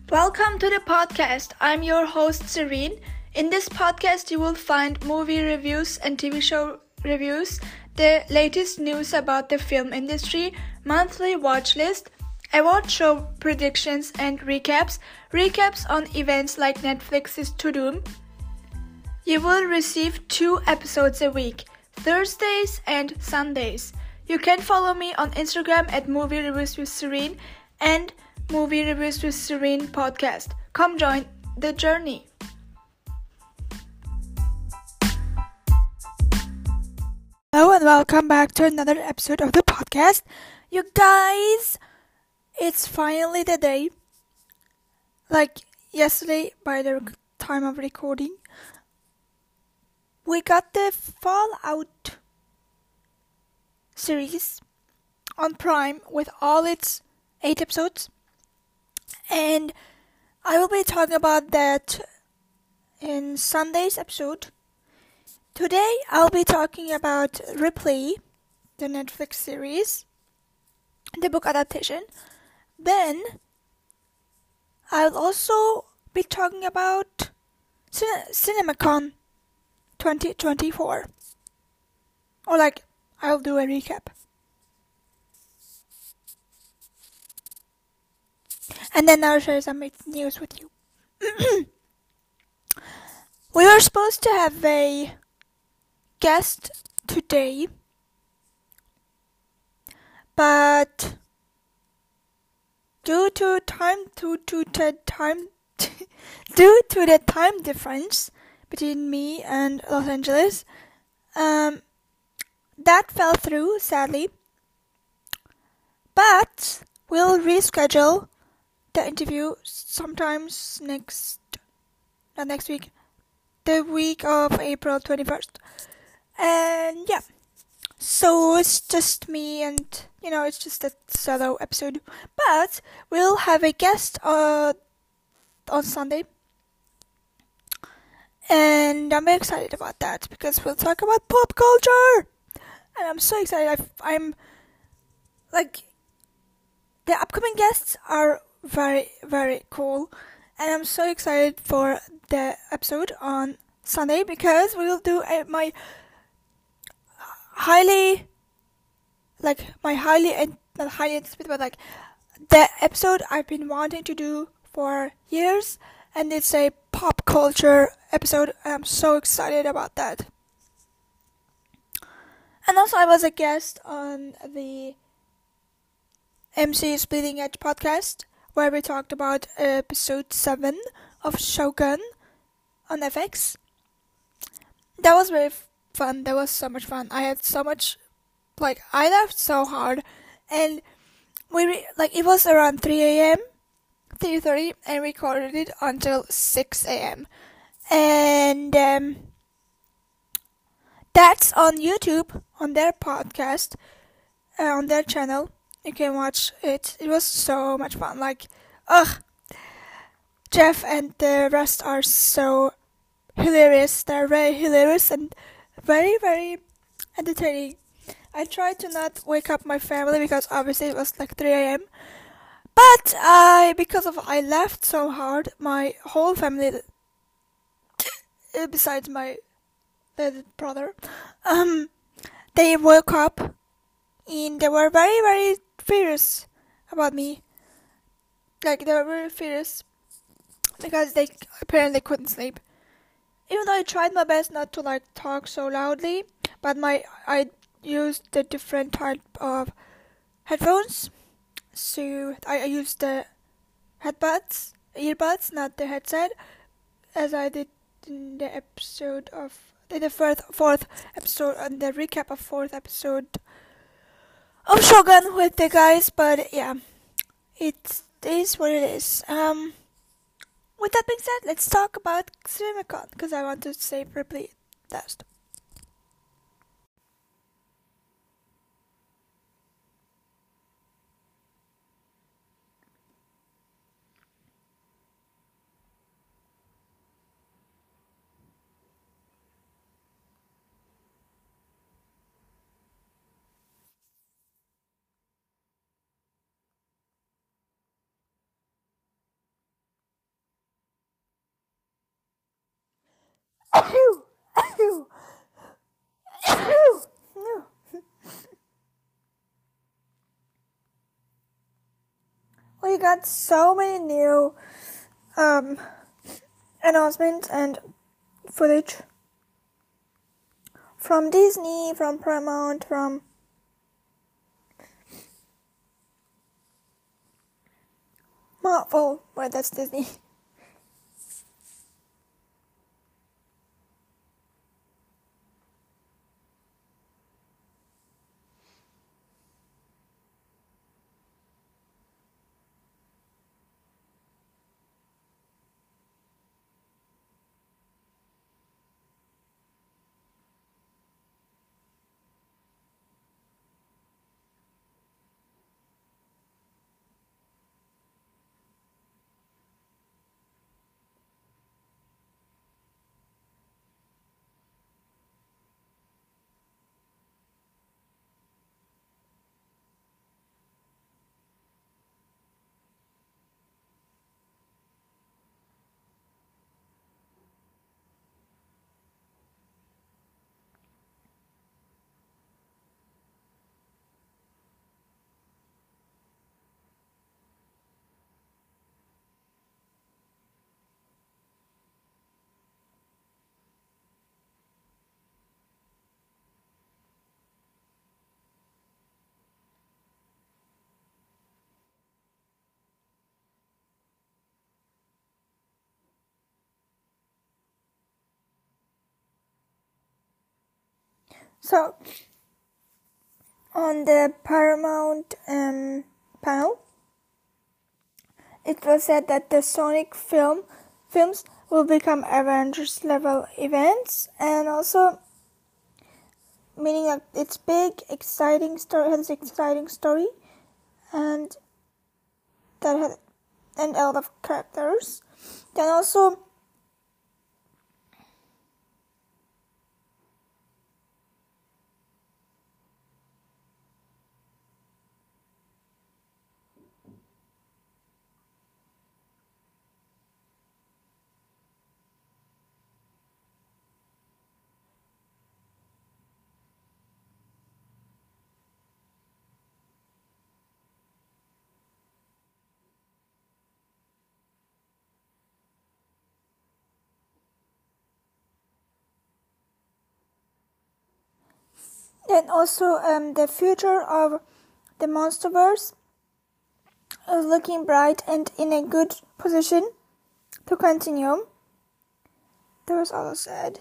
Welcome to the podcast. I'm your host, Serene. In this podcast, you will find movie reviews and TV show reviews, the latest news about the film industry, monthly watch list, award show predictions and recaps on events like Netflix's To Doom. You will receive 2 episodes a week, Thursdays and Sundays. You can follow me on Instagram at Movie Reviews with Serene and Movie Reviews with Serene podcast. Come join the journey. Hello and welcome back to another episode of the podcast. You guys, it's finally the day. Like yesterday, by the time of recording, we got the Fallout series on Prime with all its 8 episodes. And I will be talking about that in Sunday's episode. Today I'll be talking about Ripley, the Netflix series, the book adaptation. Then I'll also be talking about CinemaCon 2024. Or I'll do a recap. And then I'll share some news with you. We were supposed to have a guest today, but due to the time difference between me and Los Angeles, that fell through, sadly. But we'll reschedule the interview sometimes not next week, the week of April 21st. And yeah, so it's just me and, it's just a solo episode. But we'll have a guest on Sunday. And I'm very excited about that because we'll talk about pop culture. And I'm so excited. I'm the upcoming guests are very, very cool. And I'm so excited for the episode on Sunday because we will do my the episode I've been wanting to do for years, and it's a pop culture episode. I'm so excited about that. And also I was a guest on the MC's Bleeding Edge podcast, where we talked about episode 7 of Shogun on FX. That was very fun. That was so much fun. I had so much, I laughed so hard, and it was around 3 a.m., 3:30, and we recorded it until 6 a.m. And that's on YouTube, on their podcast, on their channel. You can watch it. It was so much fun. Jeff and the rest are so hilarious. They're very hilarious and very, very entertaining. I tried to not wake up my family because obviously it was 3 a.m. But because I laughed so hard, my whole family, besides my little brother, they woke up and they were very, very furious about me. They were very furious because they apparently couldn't sleep. Even though I tried my best not to talk so loudly, but I used a different type of headphones. So I used the earbuds, not the headset, as I did in the fourth episode, on the recap of 4th episode of Shogun with the guys. But yeah, it is what it is. With that being said, let's talk about CinemaCon, because I want to save Ripley last. We got so many new announcements and footage from Disney, from Paramount, from Marvel. Well, that's Disney. So, on the Paramount panel, it was said that the Sonic films will become Avengers level events, and also meaning that it's big, exciting story, has exciting story, and that has and a lot of characters. Then also the future of the Monsterverse is looking bright and in a good position to continue. That was also said.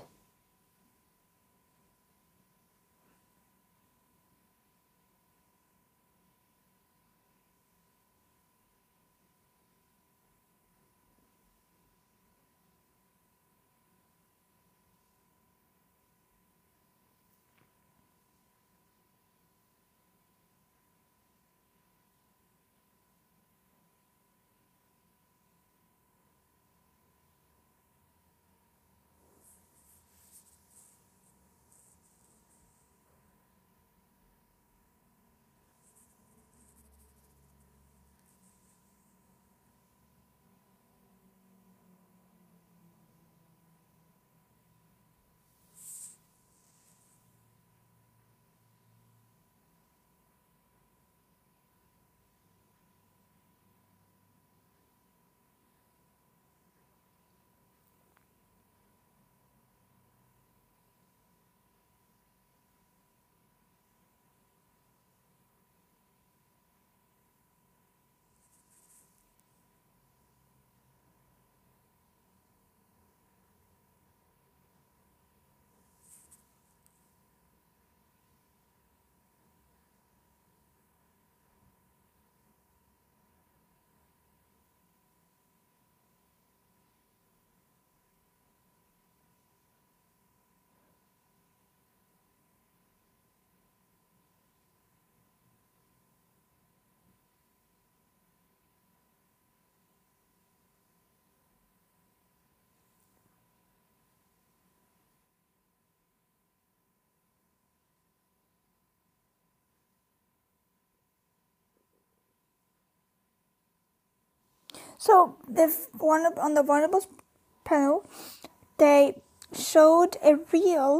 So on the Warner Bros. Panel, they showed a reel,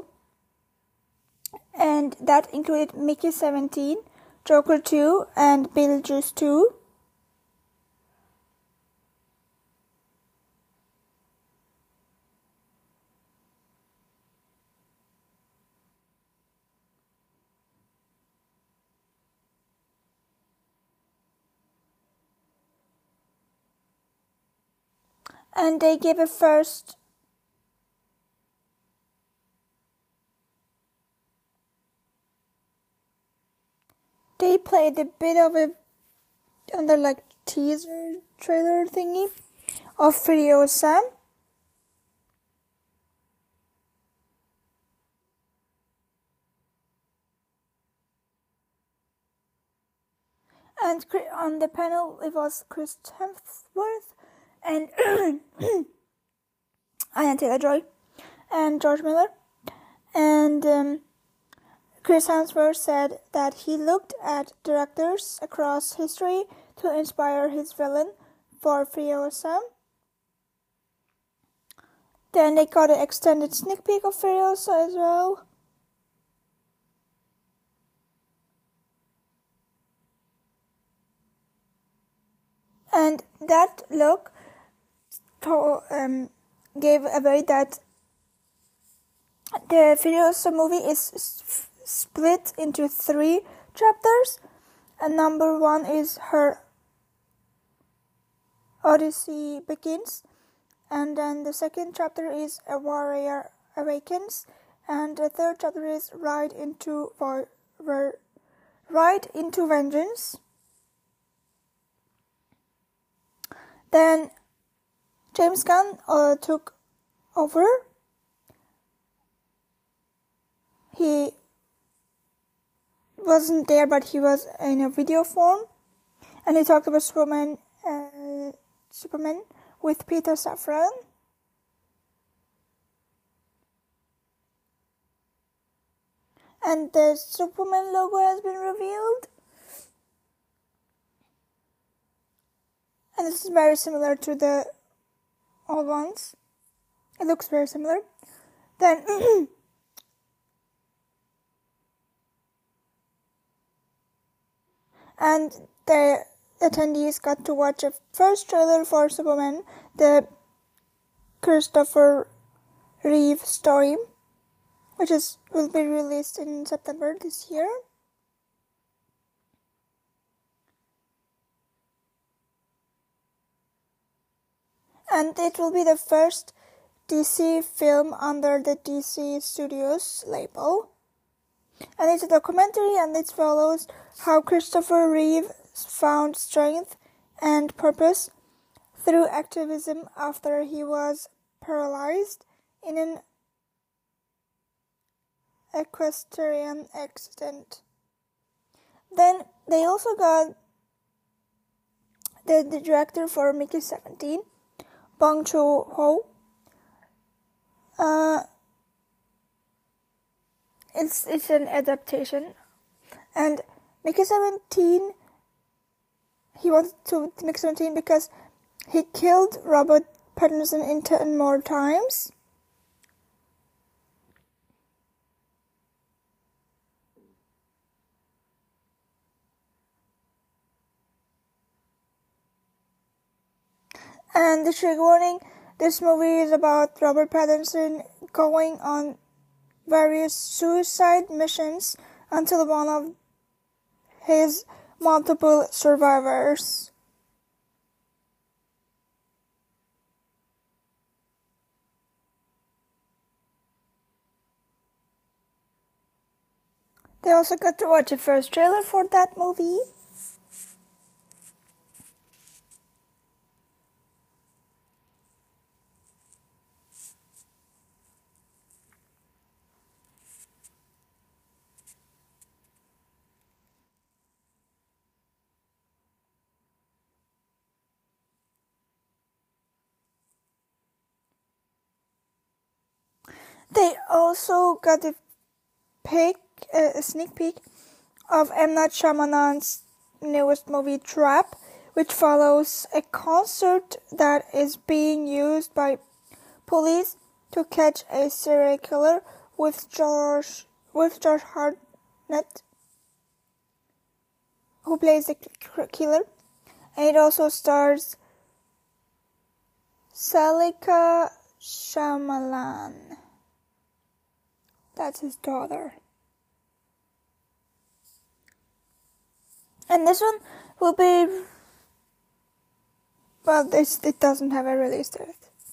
and that included Mickey 17, Joker 2, and Beetlejuice 2. And they gave a first they played a bit of a teaser trailer thingy of Furiosa. And on the panel it was Chris Hemsworth and Anya Taylor-Joy and George Miller. And Chris Hemsworth said that he looked at directors across history to inspire his villain for Furiosa. Then they got an extended sneak peek of Furiosa as well. And that look gave away that the Furiosa movie is split into 3 chapters, and number 1 is her Odyssey Begins, and then the second chapter is A Warrior Awakens, and the third chapter is Ride into Vengeance. Then James Gunn took over. He wasn't there, but he was in a video form, and he talked about Superman with Peter Safran. And the Superman logo has been revealed. And this is very similar to the old ones. It looks very similar. Then and the attendees got to watch a first trailer for Superman, the Christopher Reeve story, which will be released in September this year. And it will be the first DC film under the DC Studios label. And it's a documentary, and it follows how Christopher Reeve found strength and purpose through activism after he was paralyzed in an equestrian accident. Then they also got the director for Mickey 17, Bong Joon-ho. It's an adaptation, and Mickey 17. He wanted to make 17 because he killed Robert Pattinson 10 more times. And the trigger warning, this movie is about Robert Pattinson going on various suicide missions until one of his multiple survivors. They also got to watch the first trailer for that movie. They also got a sneak peek of M. Night Shyamalan's newest movie, Trap, which follows a concert that is being used by police to catch a serial killer with Josh Hartnett, who plays the killer. And it also stars Salika Shyamalan. That's his daughter. And this one will be, well, it doesn't have a release date.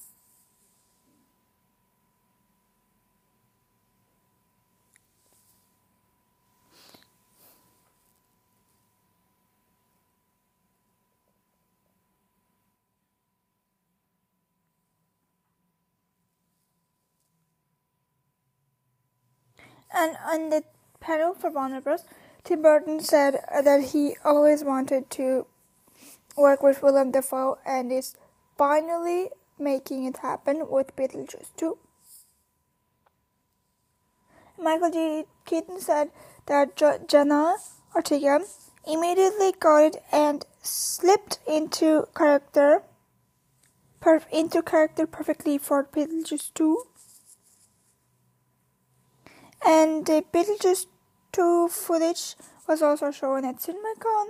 And on the panel for Warner Bros., Tim Burton said that he always wanted to work with Willem Dafoe and is finally making it happen with Beetlejuice 2. Michael G. Keaton said that Jenna Ortega immediately got it and slipped into character perfectly for Beetlejuice 2. And the Beetlejuice 2 footage was also shown at CinemaCon.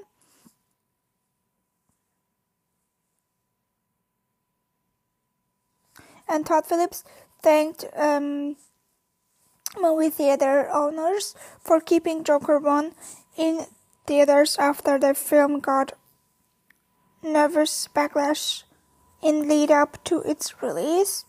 And Todd Phillips thanked movie theater owners for keeping Joker 1 in theaters after the film got nervous backlash in lead up to its release.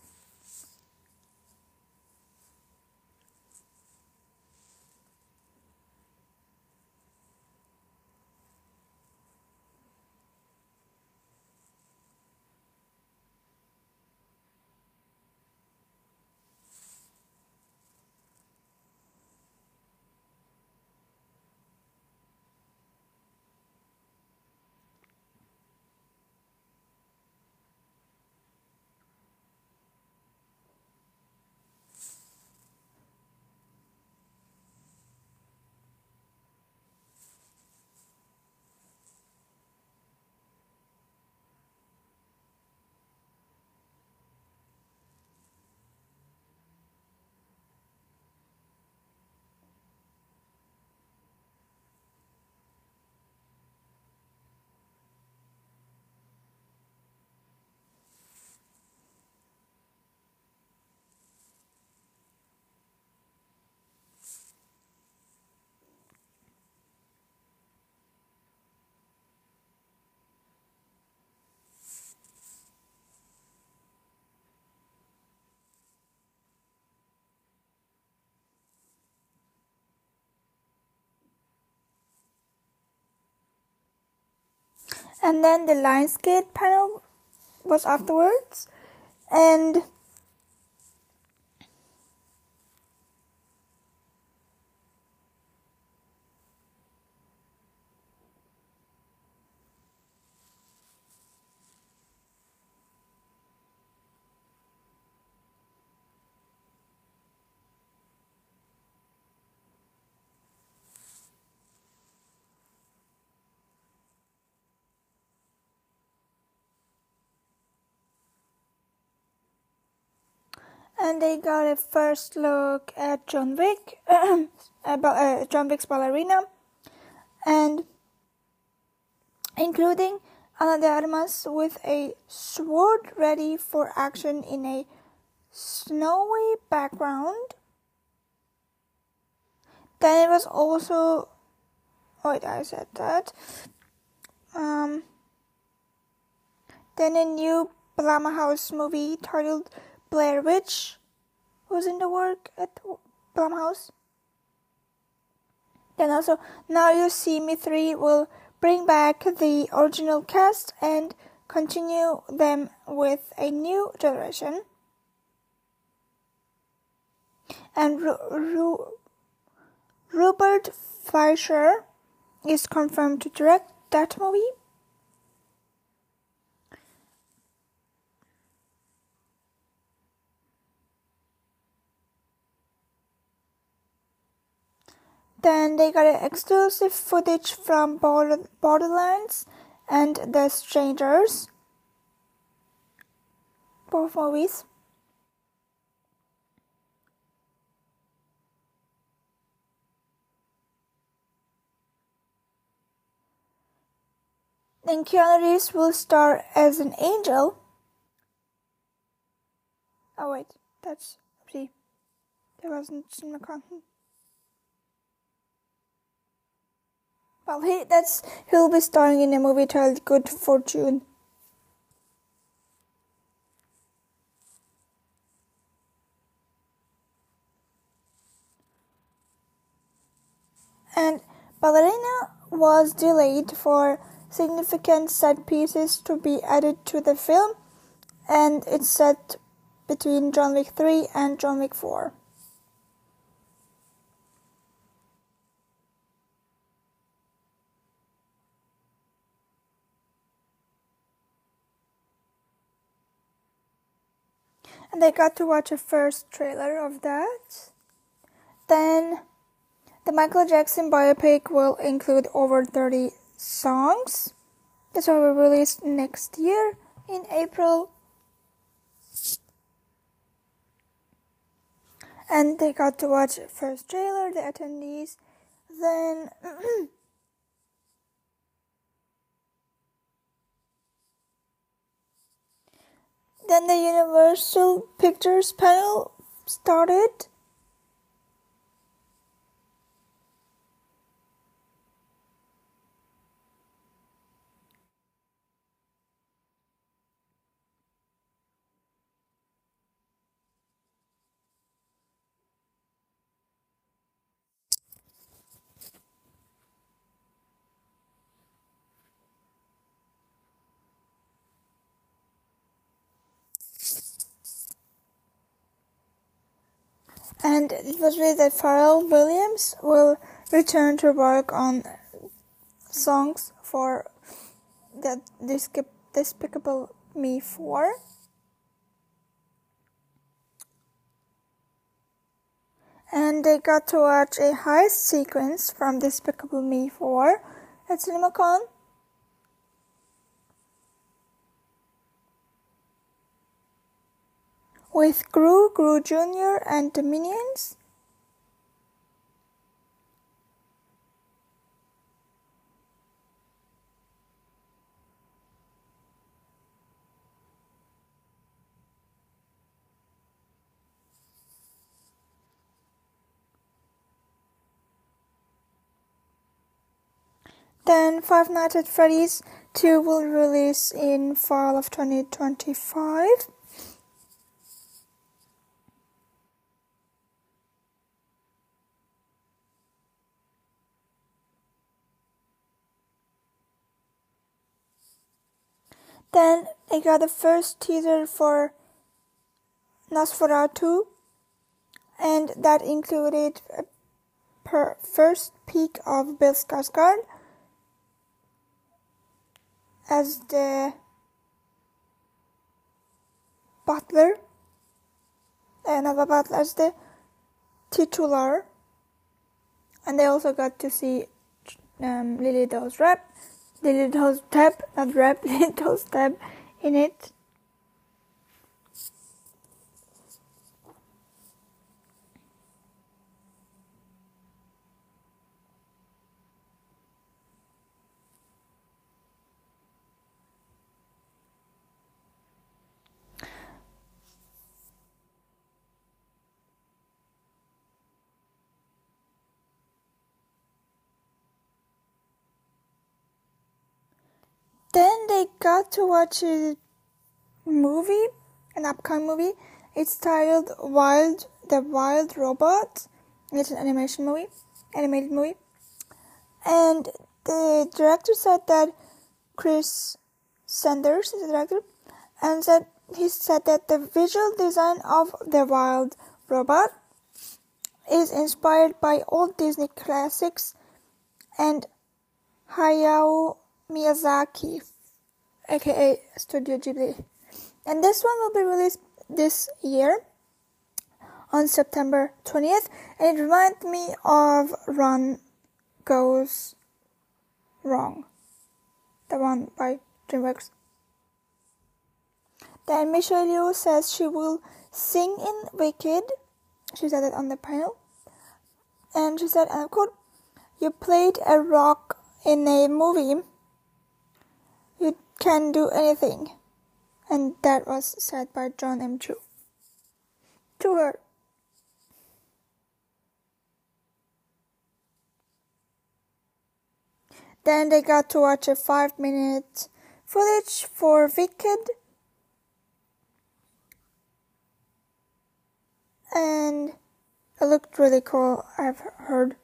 And then the Lionsgate panel was afterwards, and they got a first look at John Wick, John Wick's ballerina, and including Ana de Armas with a sword ready for action in a snowy background. Then it was also, wait, I said that. Then a new Blumhouse movie titled Blair Witch was in the work at Blumhouse. Then also Now You See Me 3 will bring back the original cast and continue them with a new generation. And Rupert Fleischer is confirmed to direct that movie. Then they got exclusive footage from Borderlands and The Strangers, both movies. Then Keanu Reeves will star as an angel. Oh wait, that's see, there wasn't Jim McCartney. Well, he'll be starring in a movie titled Good Fortune. And Ballerina was delayed for significant set pieces to be added to the film, and it's set between John Wick 3 and John Wick 4. And I got to watch a first trailer of that. Then the Michael Jackson biopic will include over 30 songs. This will be released next year in April. And they got to watch first trailer, the attendees. Then then the Universal Pictures panel started. And it was revealed that Pharrell Williams will return to work on songs for the Despicable Me 4. And they got to watch a heist sequence from Despicable Me 4 at CinemaCon. With Gru Jr. and the Minions. Then Five Nights at Freddy's 2 will release in fall of 2025. Then I got the first teaser for Nosferatu, and that included a first peek of Bill Skarsgård as the butler, as the titular, and they also got to see Lily Rose Depp in it. Then they got to watch a movie, an upcoming movie. It's titled The Wild Robot. It's an animated movie. And the director said that Chris Sanders is the director, and he said that the visual design of The Wild Robot is inspired by old Disney classics and Hayao Miyazaki, aka Studio Ghibli. And this one will be released this year on September 20th, and it reminds me of Run Goes Wrong, the one by DreamWorks. Then Michelle Yeoh says she will sing in Wicked. She said it on the panel. And she said, and I quote, "You played a rock in a movie can do anything. And that was said by John M. Chu to her. Then they got to watch a 5-minute footage for Wicked. And it looked really cool, I've heard.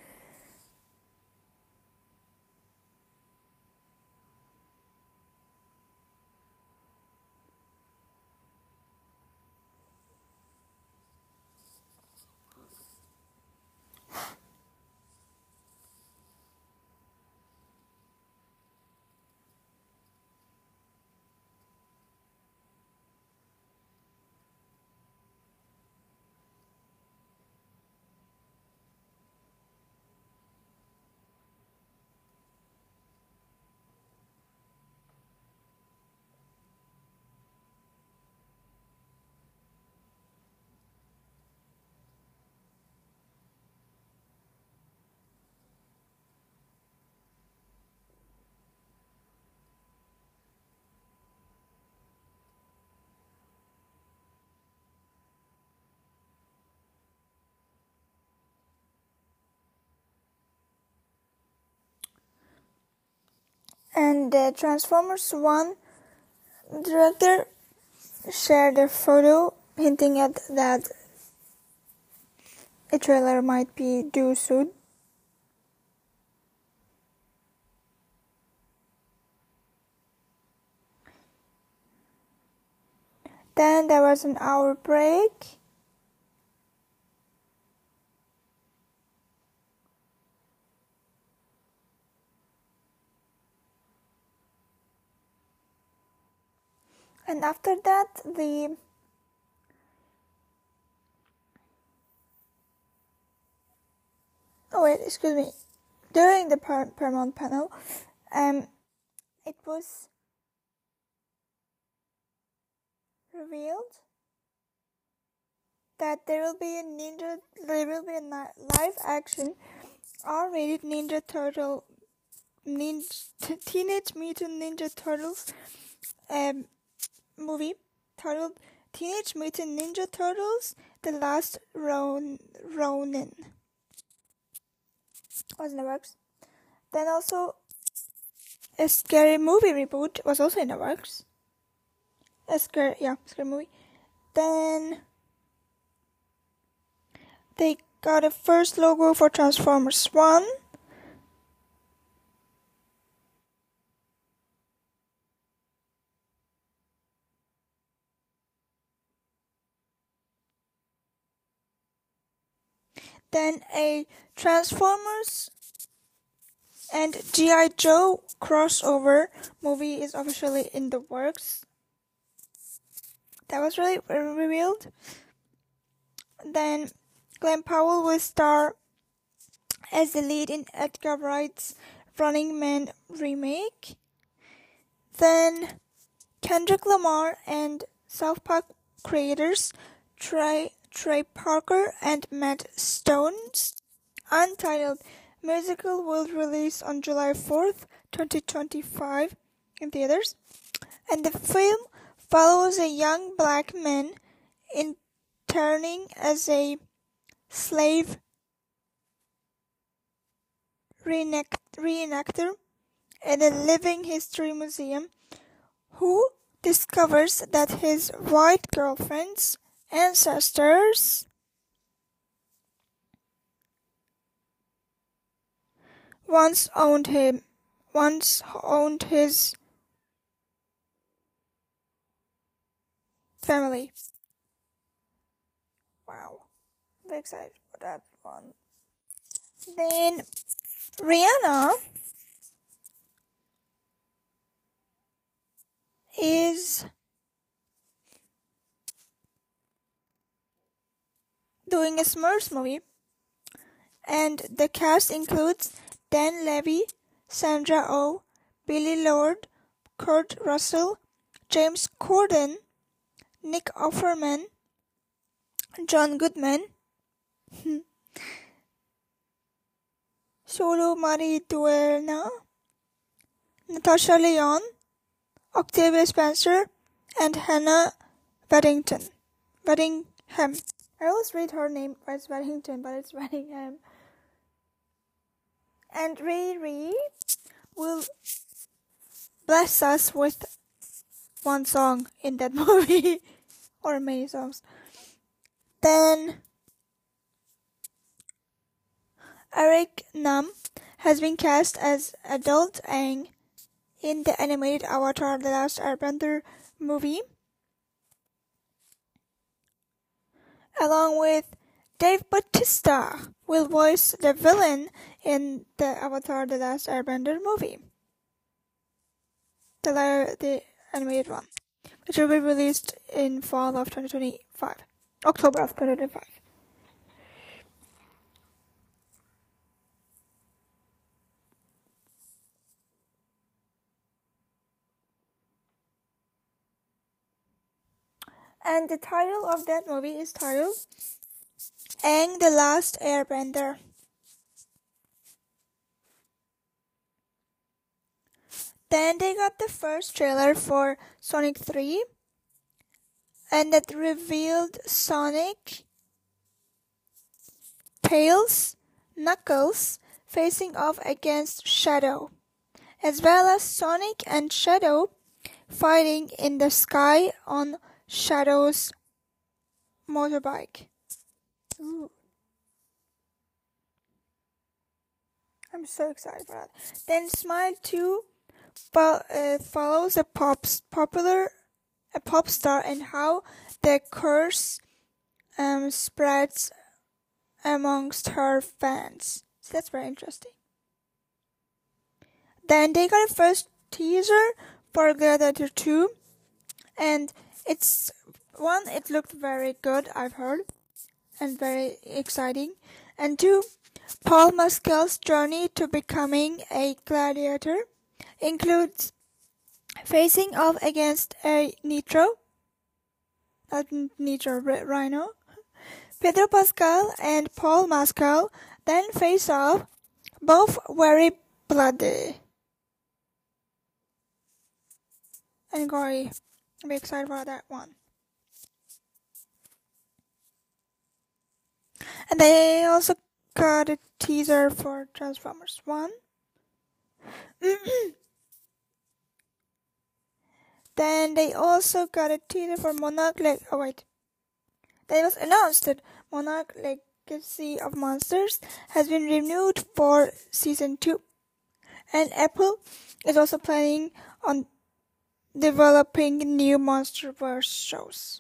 And the Transformers 1 director shared a photo hinting at that a trailer might be due soon. Then there was an hour break. And after that, during the Paramount panel, it was revealed that there will be a live action R-rated Teenage Mutant Ninja Turtles movie titled Teenage Mutant Ninja Turtles: The Last Ronin. Was in the works. Then also a Scary Movie reboot was also in the works. Scary movie. Then they got a first logo for Transformers 1. Then a Transformers and G.I. Joe crossover movie is officially in the works. That was really revealed. Then Glenn Powell will star as the lead in Edgar Wright's Running Man remake. Then Kendrick Lamar and South Park creators Trey Parker and Matt Stone's untitled musical will release on July 4th, 2025 in theaters. And the film follows a young black man interning as a slave reenactor at a living history museum who discovers that his white girlfriend's ancestors once owned his family. Wow, I'm very excited for that one. Then Rihanna is doing a Smurfs movie, and the cast includes Dan Levy, Sandra Oh, Billy Lord, Kurt Russell, James Corden, Nick Offerman, John Goodman, Solo Mariduena, Natasha Lyonne, Octavia Spencer, and Hannah Waddingham. I always read her name as Waddington, but it's Waddingham. And Riri will bless us with one song in that movie, or many songs. Then Eric Nam has been cast as adult Aang in the animated Avatar: The Last Airbender movie, along with Dave Bautista will voice the villain in the Avatar: The Last Airbender movie, the animated one, which will be released in fall of 2025, October of 2025. And the title of that movie is titled Aang the Last Airbender. Then they got the first trailer for Sonic 3, and that revealed Sonic, Tails, Knuckles facing off against Shadow, as well as Sonic and Shadow fighting in the sky on Shadow's motorbike. Ooh. I'm so excited for that. Then Smile 2 follows a pop star and how the curse spreads amongst her fans. So that's very interesting. Then they got a first teaser for Gladiator 2, and it looked very good, I've heard, and very exciting. And 2, Paul Mescal's journey to becoming a gladiator includes facing off against a Rhino. Pedro Pascal and Paul Mescal then face off, both very bloody and gory. I'm excited for that one. And they also got a teaser for Transformers 1. Then they also got a teaser for Monarch It was announced that Monarch Legacy of Monsters has been renewed for Season 2. And Apple is also planning on developing new MonsterVerse shows.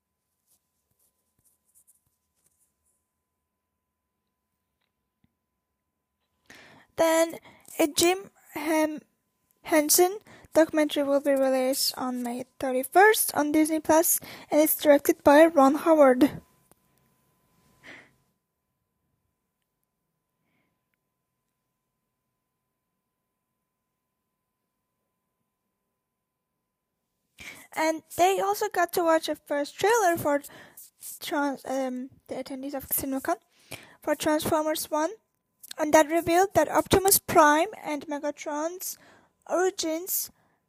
Then a Jim Henson documentary will be released on May 31st on Disney Plus, and it's directed by Ron Howard. And they also got to watch a first trailer for the attendees of CinemaCon for Transformers 1, and that revealed that Optimus Prime and Megatron's origins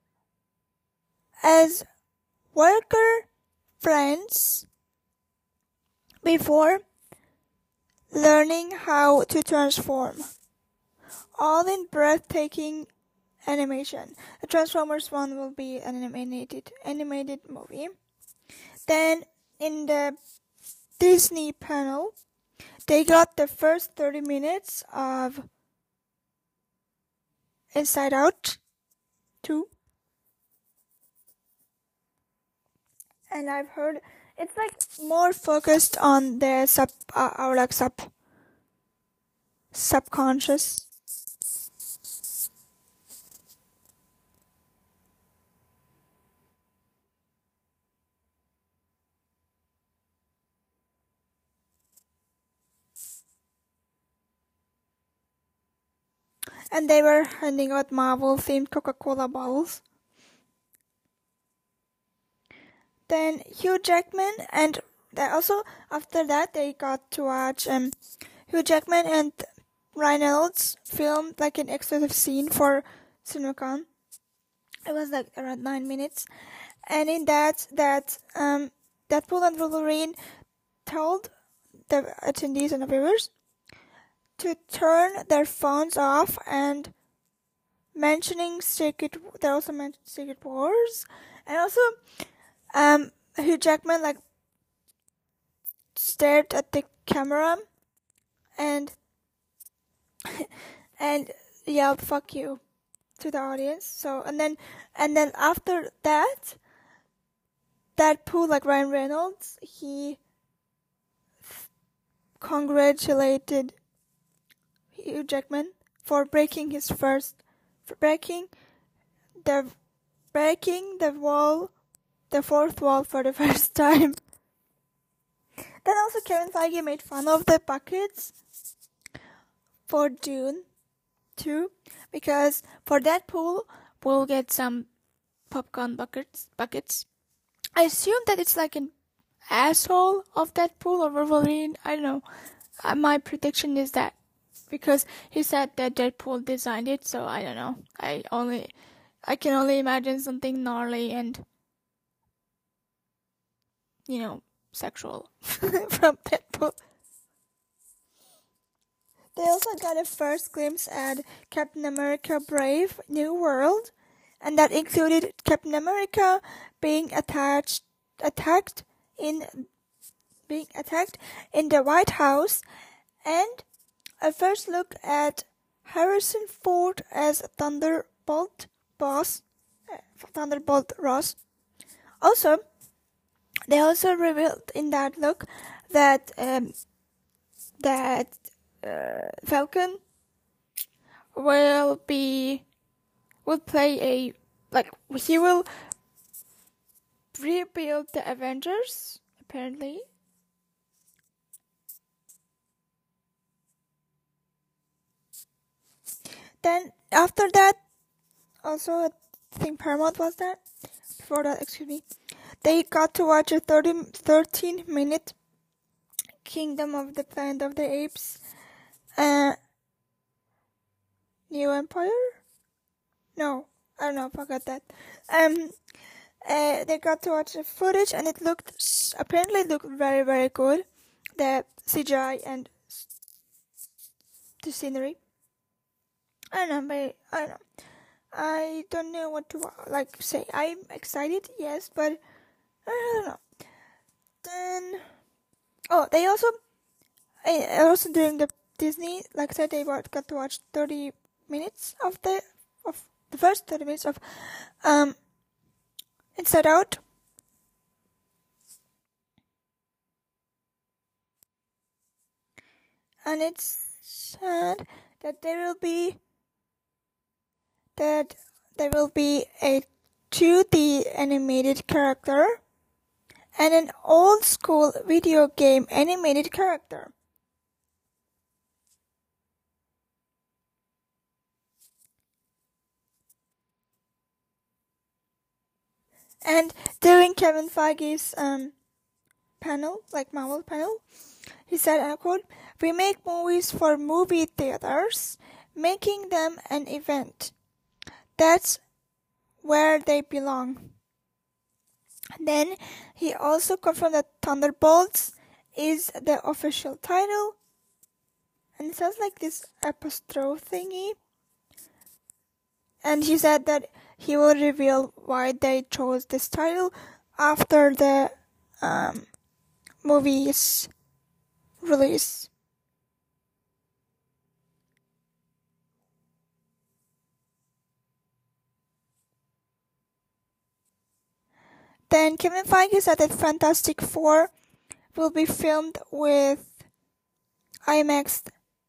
as worker friends before learning how to transform, all in breathtaking animation. The Transformers 1 will be an animated movie. Then in the Disney panel, they got the first 30 minutes of Inside Out 2. And I've heard it's more focused on the subconscious. And they were handing out Marvel-themed Coca-Cola bottles. Then Hugh Jackman, and also after that they got to watch Hugh Jackman and Ryan Reynolds filmed an exclusive scene for CinemaCon, It was like around 9 minutes, and in that Deadpool and Wolverine told the attendees and the viewers to turn their phones off, and they also mentioned Secret Wars, and also Hugh Jackman like stared at the camera and and yelled "fuck you" to the audience. So and then after that, Deadpool, like Ryan Reynolds, he congratulated Hugh Jackman for breaking the fourth wall for the first time. Then also Kevin Feige made fun of the buckets for Dune too, because for Deadpool we'll get some popcorn buckets. I assume that it's like an asshole of Deadpool or Wolverine. I don't know. My prediction is that, because he said that Deadpool designed it, so I don't know. I can only imagine something gnarly and, sexual from Deadpool. They also got a first glimpse at Captain America Brave New World, and that included Captain America being attacked in the White House, and a first look at Harrison Ford as Thunderbolt Ross. Also, they also revealed in that look that Falcon will play he will rebuild the Avengers, apparently. Then after that, also I think Paramount was that. Before that, they got to watch a 13-minute Kingdom of the Planet of the Apes New Empire? No, I don't know, forgot that. They got to watch the footage, and it apparently looked very, very good. The CGI and the scenery. I don't know what to say. I'm excited, yes, but I don't know. Then, they also during the Disney, like I said, they got to watch 30 minutes of the first 30 minutes of Inside Out. And it's sad that there will be a 2D animated character and an old school video game animated character. And during Kevin Feige's panel, like Marvel panel, he said, and I quote, "We make movies for movie theaters, making them an event. That's where they belong." Then he also confirmed that Thunderbolts is the official title, and it sounds like this apostrophe thingy. And he said that he will reveal why they chose this title after the movie's release. Then Kevin Feige said that Fantastic Four will be filmed with IMAX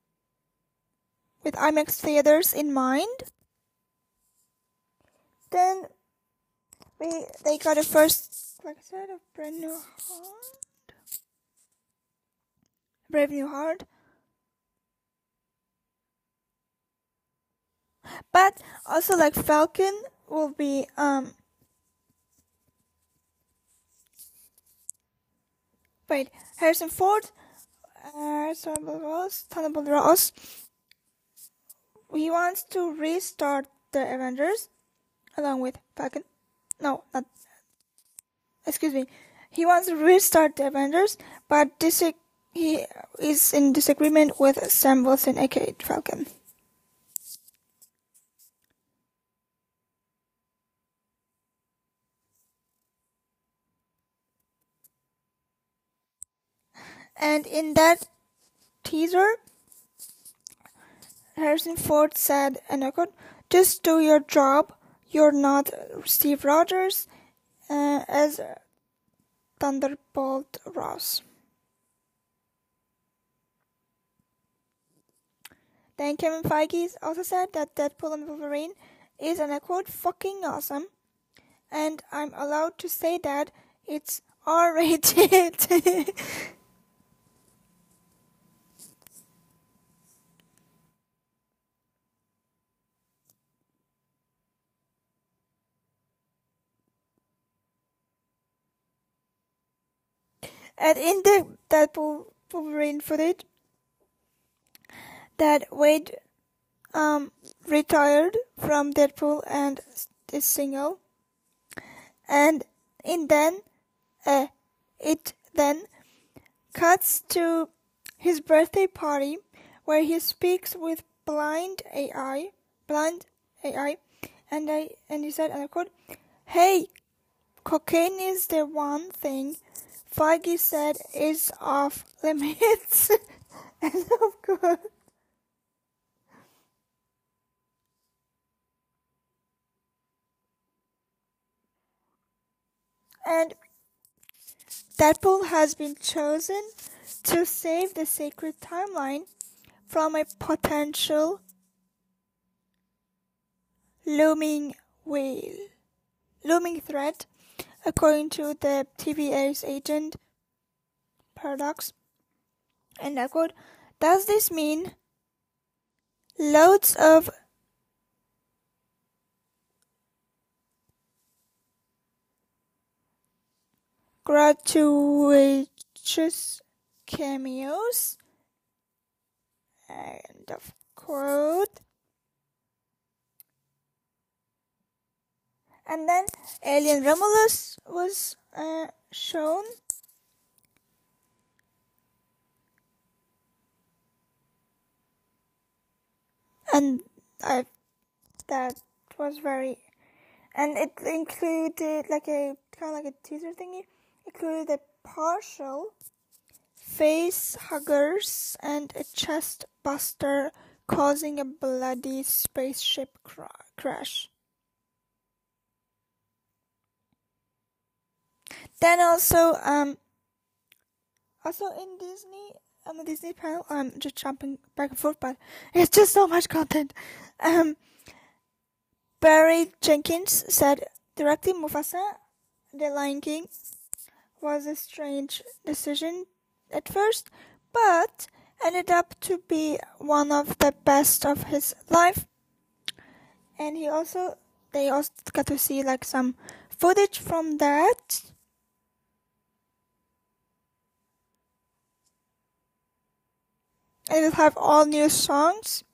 theaters in mind. Then they got a first, like I said, a Brave New Heart. But also like Falcon will be Harrison Ford, Thunderbolt Ross. He wants to restart the Avengers, along with Falcon. No, not. Excuse me. He wants to restart the Avengers, but he is in disagreement with Sam Wilson, aka Falcon. And in that teaser, Harrison Ford said, and I quote, "Just do your job. You're not Steve Rogers," as Thunderbolt Ross. Then Kevin Feige also said that Deadpool and Wolverine is, and I quote, "fucking awesome," and I'm allowed to say that it's R-rated. And in the Deadpool Wolverine footage, that Wade retired from Deadpool and is single, and it then cuts to his birthday party where he speaks with blind AI, and he said, and I quote, "Hey, cocaine is the one thing Feige said is off limits." And of course, and Deadpool has been chosen to save the sacred timeline from a potential looming threat, according to the TVA's agent Paradox. And I quote, "Does this mean loads of gratuitous cameos?" End of quote. And then Alien Romulus was shown. And that was very, and it included like a kind of like a teaser thingy. Included a partial face huggers and a chest buster, causing a bloody spaceship crash. Then also in Disney, on the Disney panel, I'm just jumping back and forth, but it's just so much content. Barry Jenkins said directing Mufasa, The Lion King, was a strange decision at first, but ended up to be one of the best of his life. And they also got to see like some footage from that. It will have all new songs.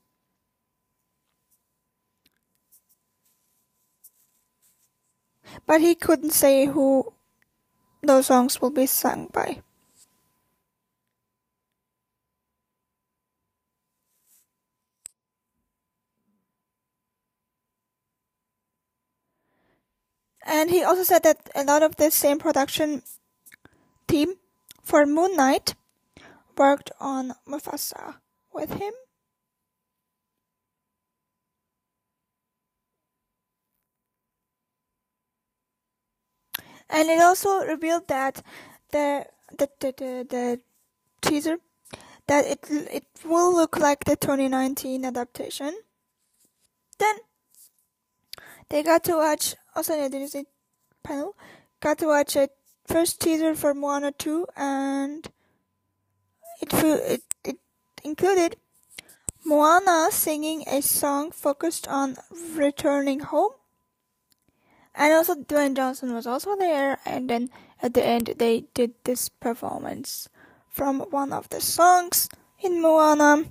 But he couldn't say who those songs will be sung by. And he also said that a lot of the same production team for Moon Knight worked on Mufasa with him. And it also revealed that the teaser that it will look like the 2019 adaptation. Then they got to watch, also in the Disney panel, got to watch a first teaser for Moana 2, and it included Moana singing a song focused on returning home. And also Dwayne Johnson was also there, and then at the end they did this performance from one of the songs in Moana.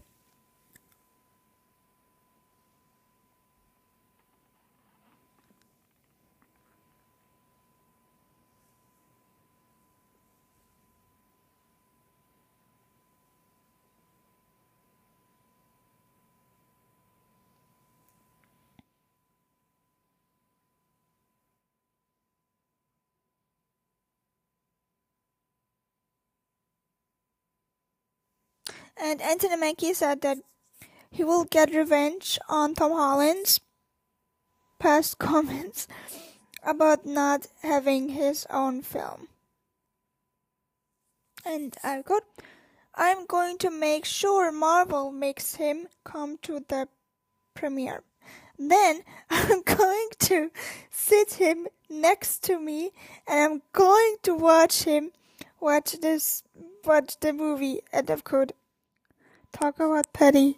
And Anthony Mackie said that he will get revenge on Tom Holland's past comments about not having his own film. And I quote, "I'm going to make sure Marvel makes him come to the premiere. Then I'm going to sit him next to me and I'm going to watch him watch the movie." End of quote. Talk about petty.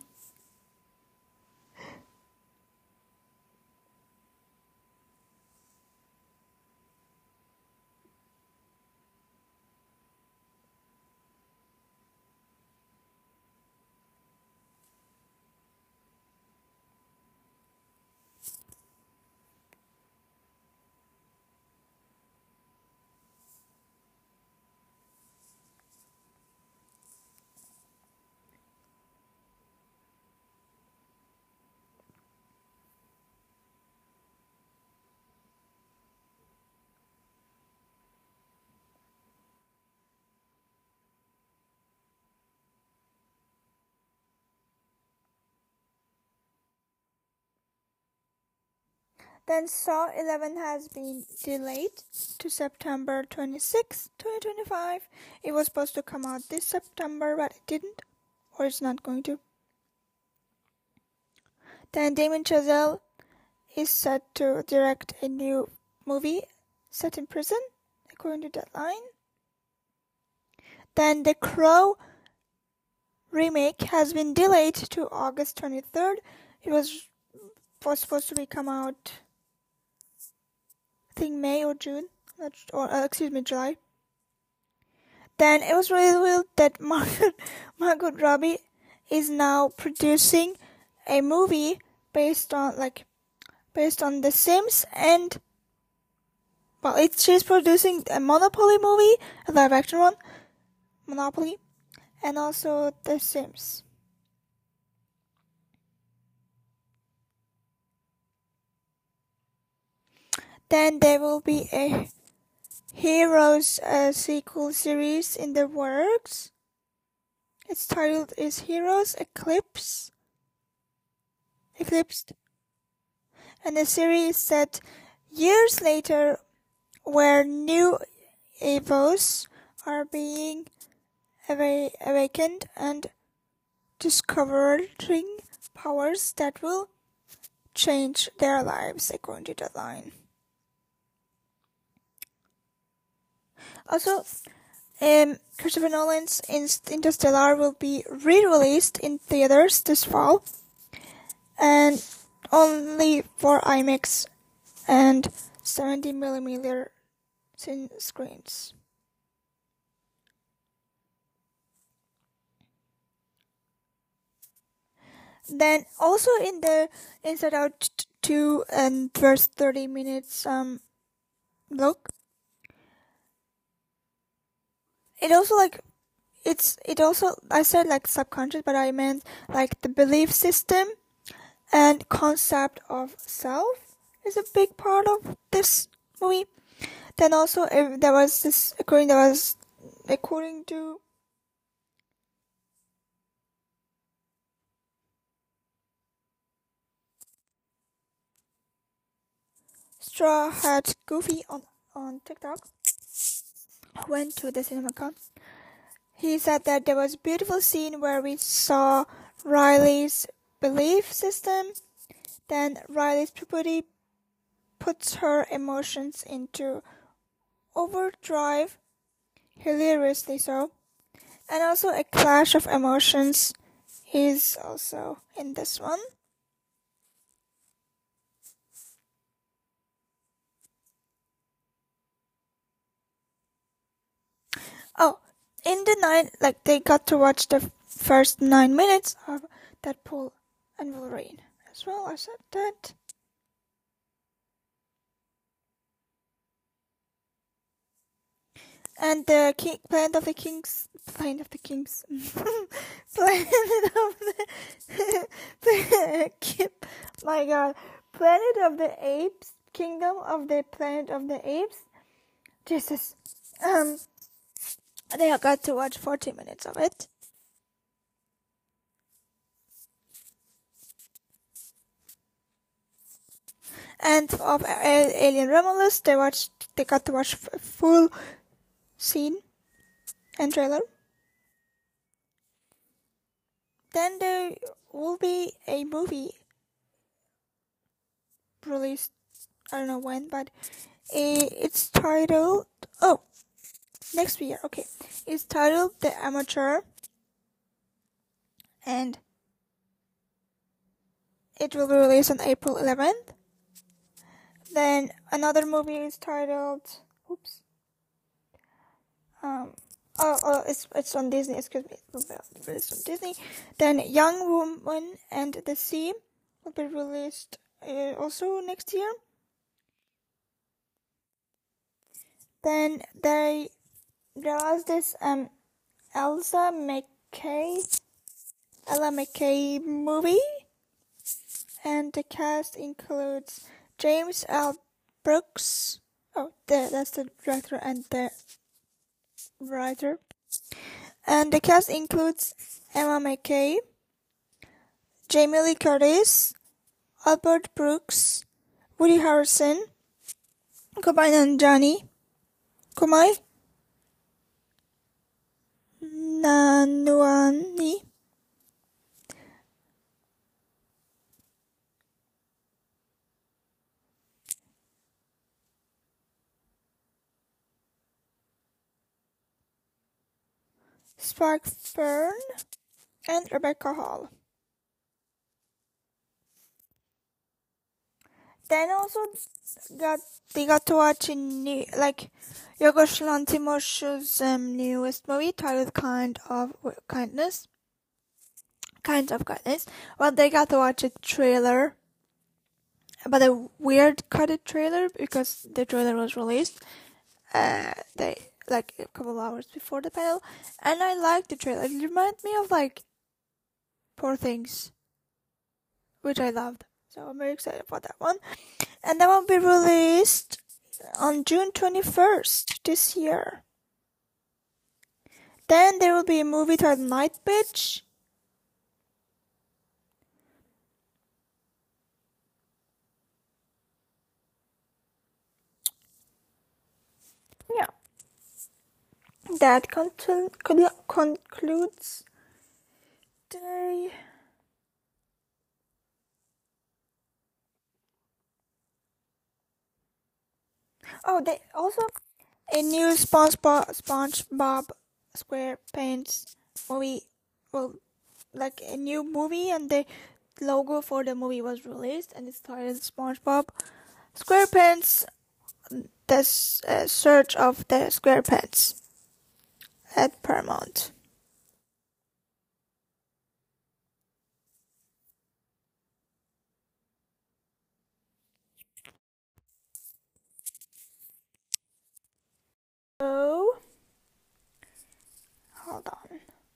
Then Saw 11 has been delayed to September 26, 2025. It was supposed to come out this September, but it didn't, or it's not going to. Then Damien Chazelle is set to direct a new movie set in prison, according to Deadline. Then The Crow remake has been delayed to August 23rd. It was supposed to come out, I think, May or June, July. Then it was revealed that Margot Robbie is now producing a movie based on The Sims, and she's producing a Monopoly movie, a live action one, Monopoly, and also The Sims. Then there will be a Heroes sequel series in the works. Its title is Heroes Eclipsed. And the series is set years later, where new Evos are being awakened and discovering powers that will change their lives, according to Deadline. Also, Christopher Nolan's Interstellar will be re-released in theaters this fall, and only for IMAX and 70mm screens. Then also in the Inside Out 2 and first 30 minutes look, it also I said like subconscious, but I meant like the belief system and concept of self is a big part of this movie. Then also there was this according to Straw Hat Goofy on TikTok, went to the CinemaCon. He said that there was a beautiful scene where we saw Riley's belief system. Then Riley's puberty puts her emotions into overdrive, hilariously so. And also a clash of emotions is also in this one. Oh, in the they got to watch the first 9 minutes of Deadpool and Wolverine as well. I said that. And the Planet of the Kings, Planet of the Apes, Kingdom of the Planet of the Apes. Jesus. They got to watch 40 minutes of it. And of Alien Romulus, they got to watch a full scene and trailer. Then there will be a movie released, I don't know when, but it's titled, next year, okay. It's titled The Amateur, and it will be released on April 11th. Then another movie is titled, it's on Disney, excuse me, it's on Disney. Then Young Woman and the Sea will be released also next year. Then there was this Ella McKay movie, and the cast includes James L. Brooks. That's the director and the writer. And the cast includes Emma McKay, Jamie Lee Curtis, Albert Brooks, Woody Harrelson, Kumai Nanuani, Spike Byrne, and Rebecca Hall. Then also they got to watch a new, Yorgos Lanthimos's newest movie titled Kind of Kindness. Well, they got to watch a trailer, but a weird cutted trailer because the trailer was released a couple of hours before the panel, and I liked the trailer. It reminded me of Poor Things, which I loved. So I'm very excited for that one. And that will be released on June 21st this year. Then there will be a movie titled Night Bitch. Yeah. That concludes the they also a new SpongeBob SquarePants movie. Well, a new movie, and the logo for the movie was released, and it's titled SpongeBob SquarePants: The Search of the SquarePants at Paramount. So, hold on.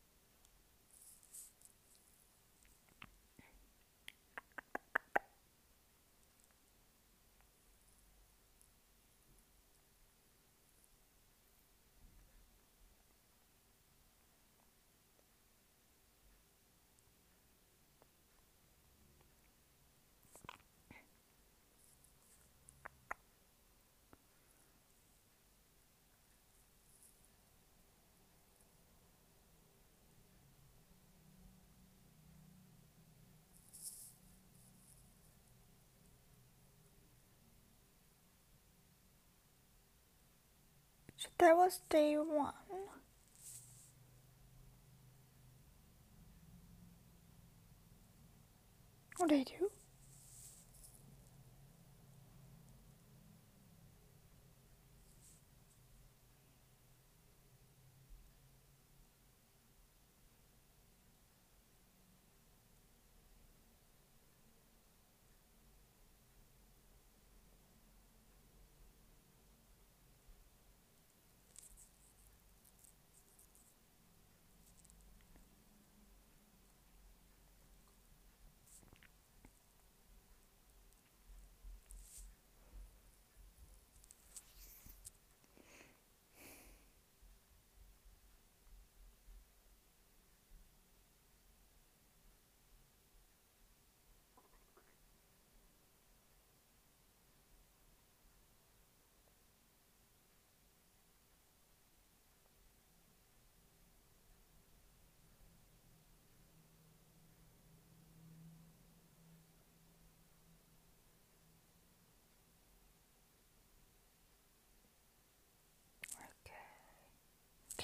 So that was day 1. What did I do?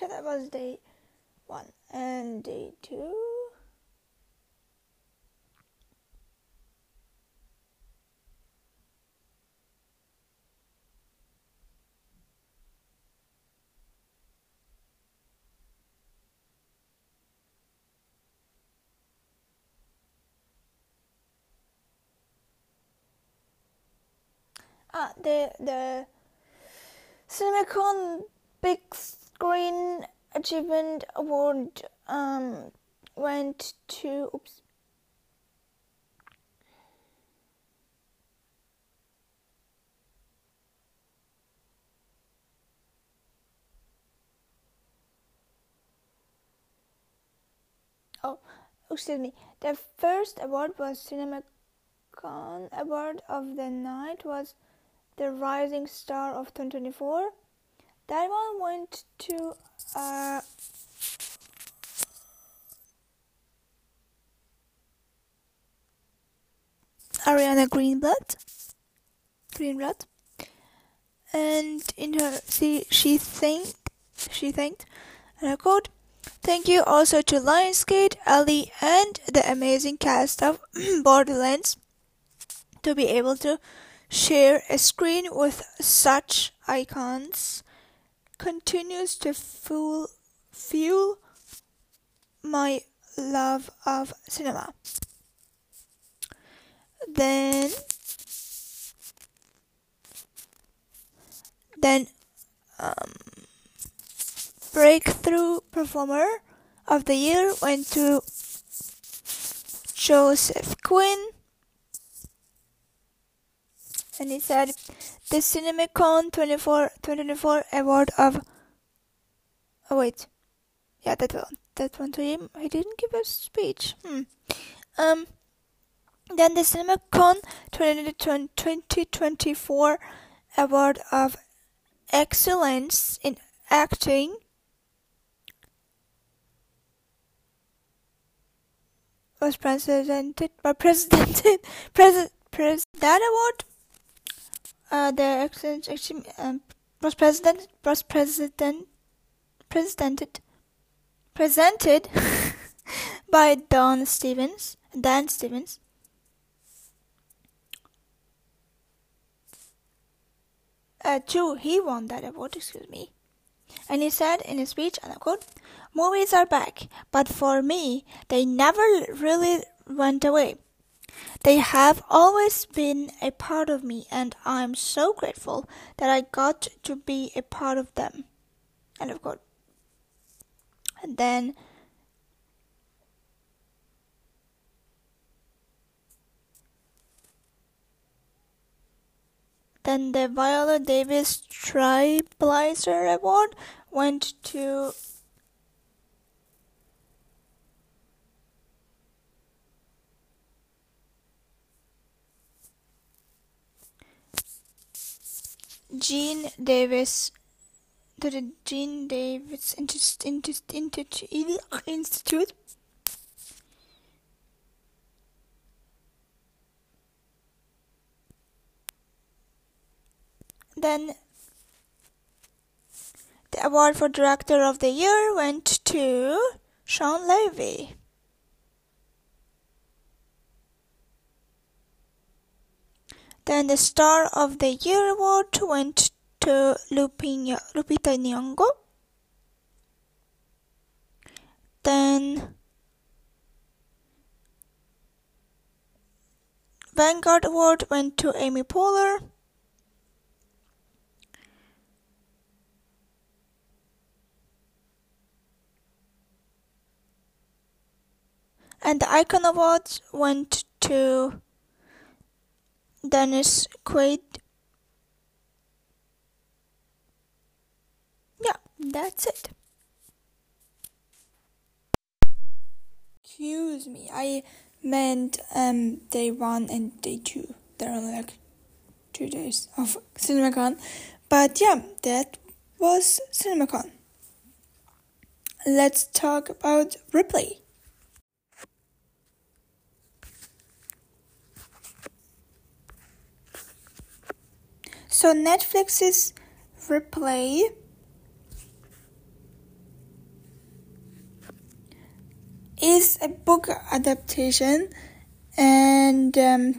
Okay, that was day 1. And day 2. The CinemaCon Big Screen Achievement Award went to excuse me. The first award was CinemaCon Award of the night was the Rising Star of 2024. That one went to Ariana Greenblatt, and in her she thanked, and I quote, "Thank you also to Lionsgate, Ali, and the amazing cast of Borderlands to be able to share a screen with such icons continues to fuel my love of cinema." Then Breakthrough Performer of the Year went to Joseph Quinn, and he said, "The CinemaCon 2024 award of..." Oh wait, yeah, that one to him. He didn't give a speech. Then the CinemaCon 2024 award of excellence in acting was presented by that award. The excellence was presented by Dan Stevens. He won that award, excuse me. And he said in his speech, and I quote, "Movies are back, but for me, they never really went away. They have always been a part of me, and I'm so grateful that I got to be a part of them." End of quote. And then the Viola Davis Trailblazer Award went to Gene Davis, to the Gene Davis Institute. Then the award for Director of the Year went to Shawn Levy. Then the Star of the Year award went to Lupita Nyong'o. Then Vanguard award went to Amy Poehler. And the Icon Awards went to Dennis Quaid. Yeah, that's it. Excuse me, I meant day 1 and day 2. There are only like 2 days of CinemaCon. But yeah, that was CinemaCon. Let's talk about Ripley. So Netflix's Ripley is a book adaptation, and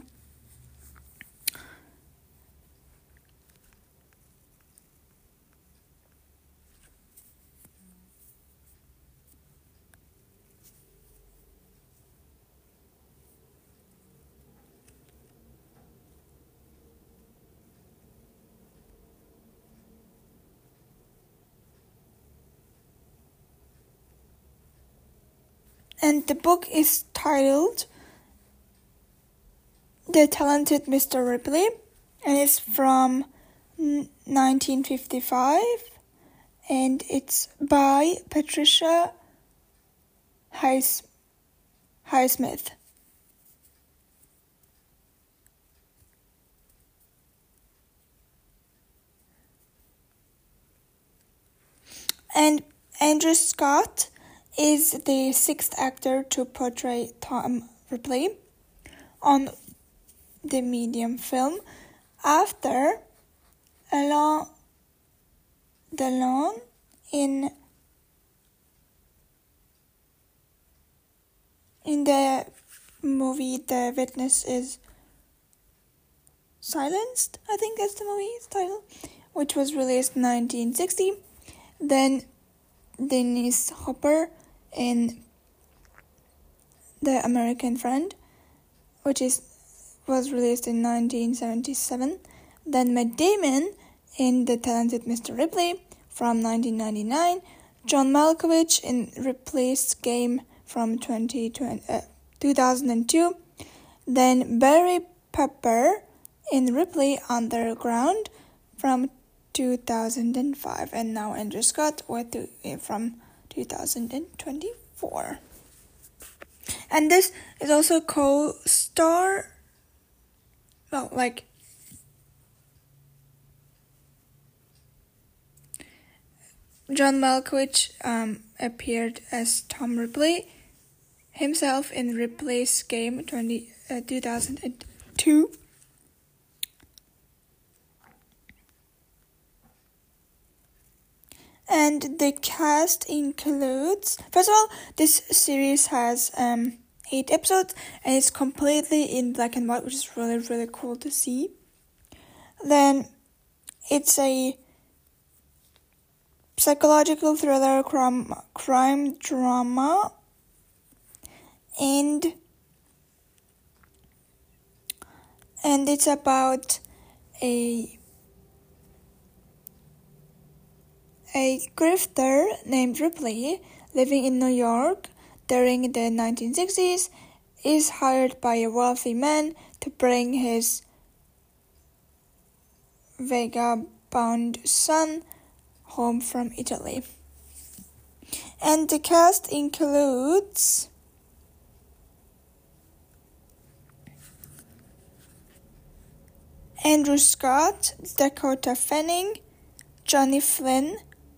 the book is titled The Talented Mr. Ripley, and it's from 1955, and it's by Patricia Highsmith. And Andrew Scott is the sixth actor to portray Tom Ripley on the medium film, after Alain Delon in the movie The Witness is Silenced, I think that's the movie's title, which was released in 1960. Then Dennis Hopper in The American Friend, which was released in 1977. Then Matt Damon in The Talented Mr. Ripley from 1999. John Malkovich in Ripley's Game from 2002. Then Barry Pepper in Ripley Underground from 2005, and now Andrew Scott from 2024. And this is also co-star, John Malkovich appeared as Tom Ripley himself in Ripley's Game 2002. And the cast includes, first of all, this series has 8 episodes, and it's completely in black and white, which is really, really cool to see. Then it's a psychological thriller crime drama, and it's about a grifter named Ripley living in New York during the 1960s is hired by a wealthy man to bring his vagabond son home from Italy. And the cast includes Andrew Scott, Dakota Fanning, Johnny Flynn.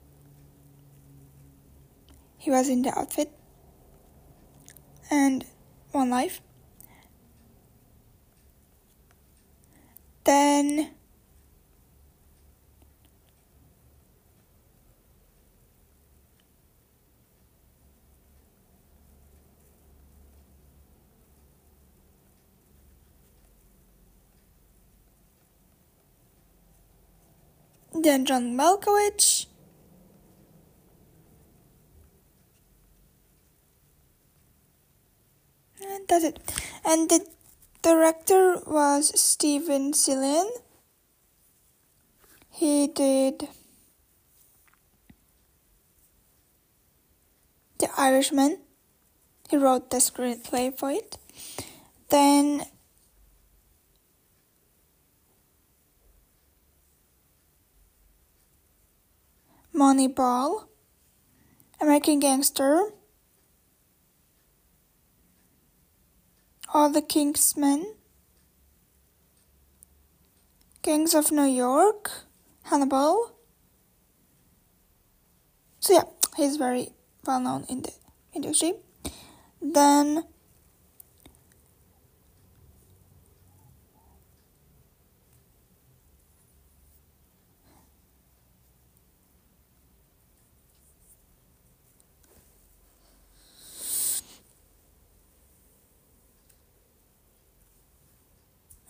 He was in The Outfit and One Life. Then John Malkovich. And that's it. And the director was Steven Cillian. He did The Irishman. He wrote the screenplay for it. Then Moneyball, American Gangster, All the King's Men, Gangs of New York, Hannibal. So yeah, he's very well known in the industry. Then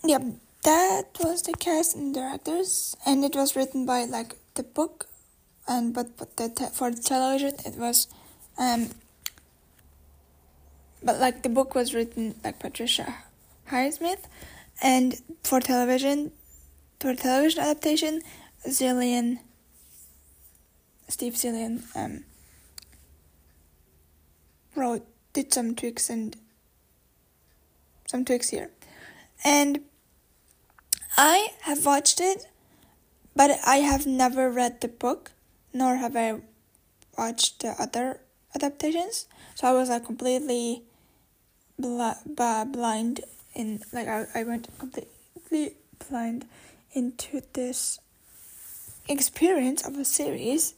yeah, that was the cast and directors, and it was written by like the book, and but for the television it was, but like the book was written like Patricia Highsmith, and for television adaptation, Steve Zillian did some tweaks here, and I have watched it, but I have never read the book, nor have I watched the other adaptations. So I was like completely blind in like I went completely blind into this experience of a series,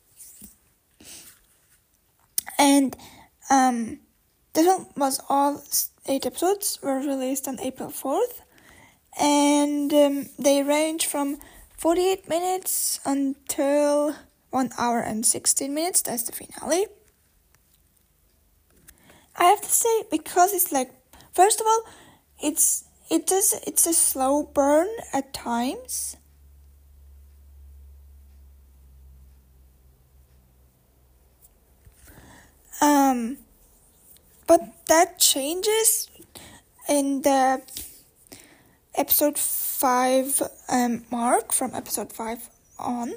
and this one was all 8 episodes were released on April 4th, and they range from 48 minutes until 1 hour and 16 minutes. That's the finale. I have to say, because it's like, first of all, it's a slow burn at times. But that changes in the episode 5 mark, from episode 5 on.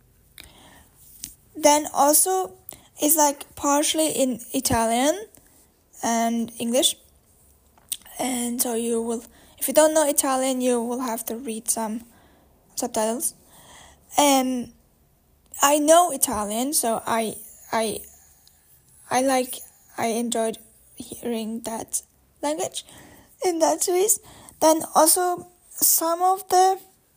Then also it's like partially in Italian and English, and so you will, if you don't know Italian, you will have to read some subtitles. And I know Italian, so I enjoyed hearing that language in that series. Then also some of the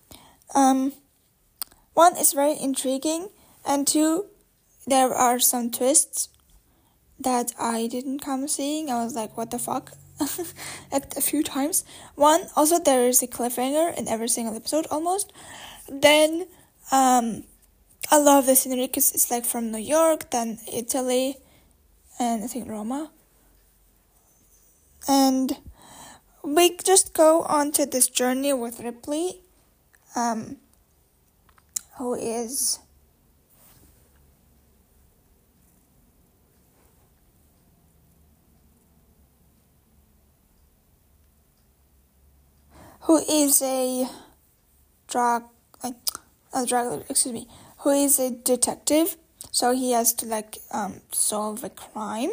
one is very intriguing, and 2, there are some twists that I didn't come seeing. I was like, what the fuck? At a few times. 1, also there is a cliffhanger in every single episode almost. Then I love the scenery because it's like from New York, then Italy, and I think Roma. And we just go on to this journey with Ripley, who is who is a detective, so he has to like solve a crime.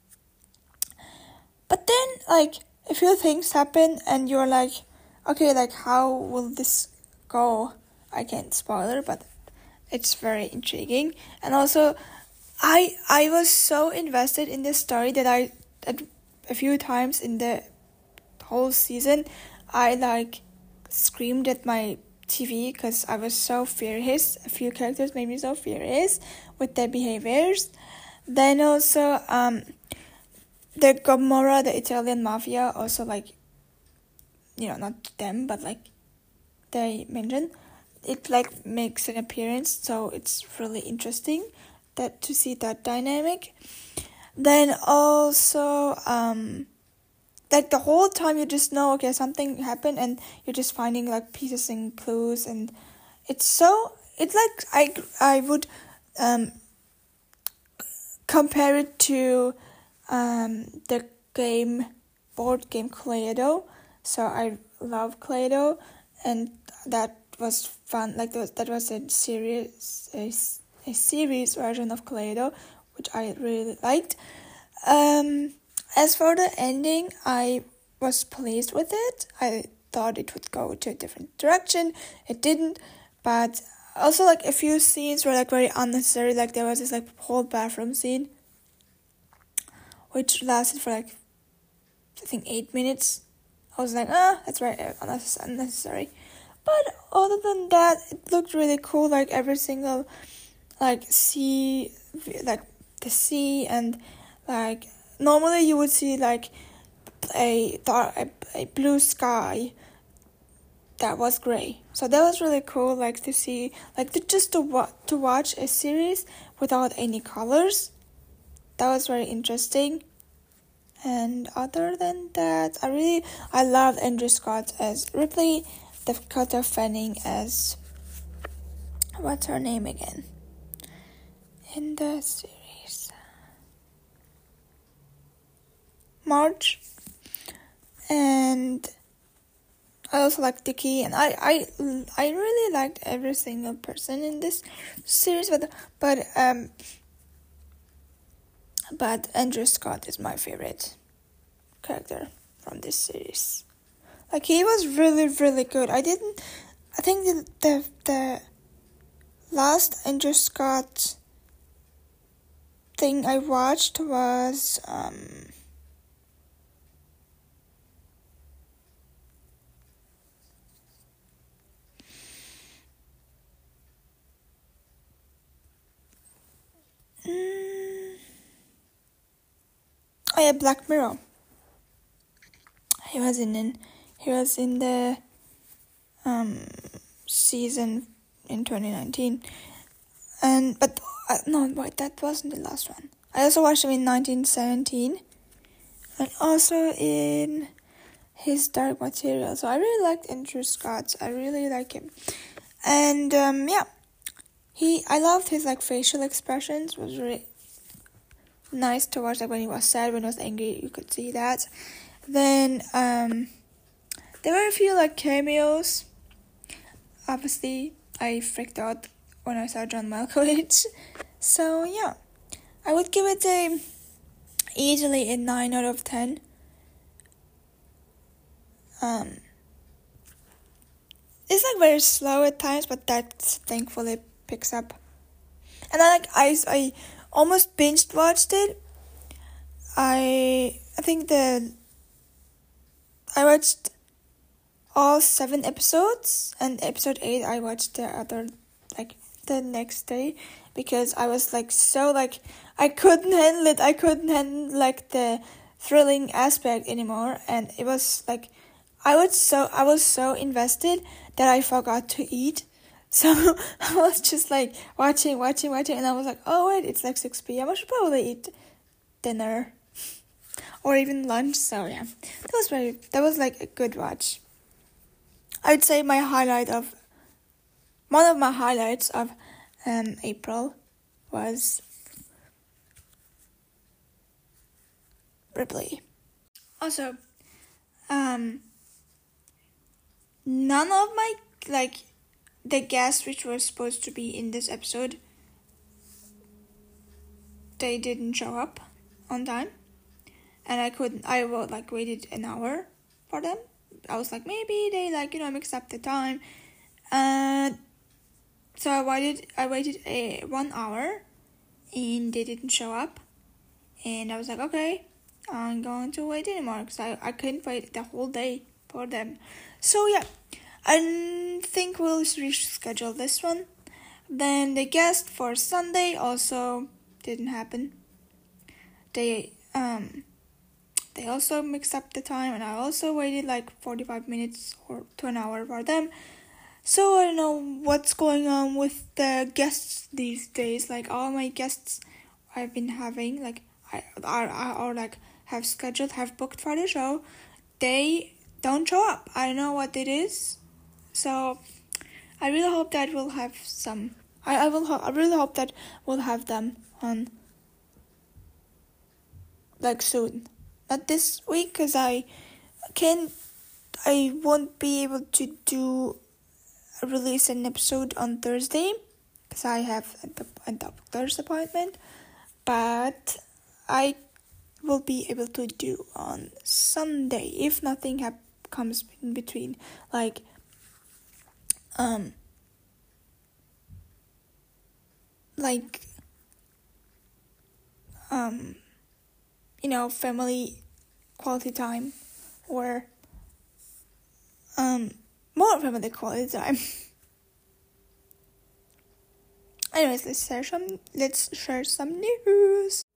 But then like a few things happen and you're like, okay, like how will this go? I can't spoiler, but it's very intriguing. And also I was so invested in this story that a few times in the whole season I like screamed at my TV because I was so furious. A few characters made me so furious with their behaviors. Then also the Gomorrah, the Italian mafia, also like, you know, not them, but like they mention it, like makes an appearance, so it's really interesting that to see that dynamic. Then also like the whole time you just know, okay, something happened, and you're just finding like pieces and clues, and it's like I would compare it to the board game Cluedo. So I love Cluedo, and that was fun. Like that was a series version of Cluedo, which I really liked. As for the ending, I was pleased with it. I thought it would go to a different direction. It didn't, but also like a few scenes were like very unnecessary. Like there was this like whole bathroom scene, which lasted for like I think 8 minutes. I was like, that's very unnecessary. But other than that, it looked really cool. Like every single like sea, like the sea, and like normally you would see like a blue sky that was gray. So that was really cool, like to see, like to watch a series without any colors. That was very interesting. And other than that, I love Andrew Scott as Ripley, Dakota Fanning as, what's her name again in the series? Marge. And I also like Dickie, and I really liked every single person in this series, but Andrew Scott is my favorite character from this series. Like, he was really, really good. I think the last Andrew Scott thing I watched was oh yeah, Black Mirror. He was in the season in 2019, but no, wait, that wasn't the last one. I also watched him in 1917, and also in his Dark Material. So I really liked Andrew Scott. I really like him, and yeah, I loved his like facial expressions. It was really nice to watch. Like when he was sad, when he was angry, you could see that. Then there were a few like cameos. Obviously, I freaked out when I saw John Malkovich. So yeah, I would give it easily a 9 out of 10. It's like very slow at times, but that thankfully picks up. And I almost binge watched it. I think I watched all 7 episodes, and episode 8 I watched the next day, because I was I couldn't handle it. I couldn't handle the thrilling aspect anymore, and it was I was so invested that I forgot to eat. So I was just watching, and I was like, oh wait, it's 6 p.m. I should probably eat dinner or even lunch. So yeah, that was a good watch. I'd say one of my highlights of April was Ripley. Also, none of my the guests which were supposed to be in this episode, they didn't show up on time, and I waited an hour for them. I was maybe they mixed up the time, and so I waited 1 hour, and they didn't show up, and I was okay, I'm going to wait anymore, because I couldn't wait the whole day for them. So yeah, I think we'll reschedule this one. Then the guest for Sunday also didn't happen. They also mixed up the time, and I also waited 45 minutes or to an hour for them. So I don't know what's going on with the guests these days. All my guests I've been having, have booked for the show, they don't show up. I don't know what it is. So I really hope that we'll have some. I really hope that we'll have them on soon. Not this week, because I won't be able to release an episode on Thursday, because I have a doctor's appointment, but I will be able to do on Sunday if nothing comes in between, family quality time, or more family quality time. Anyways, let's share some news.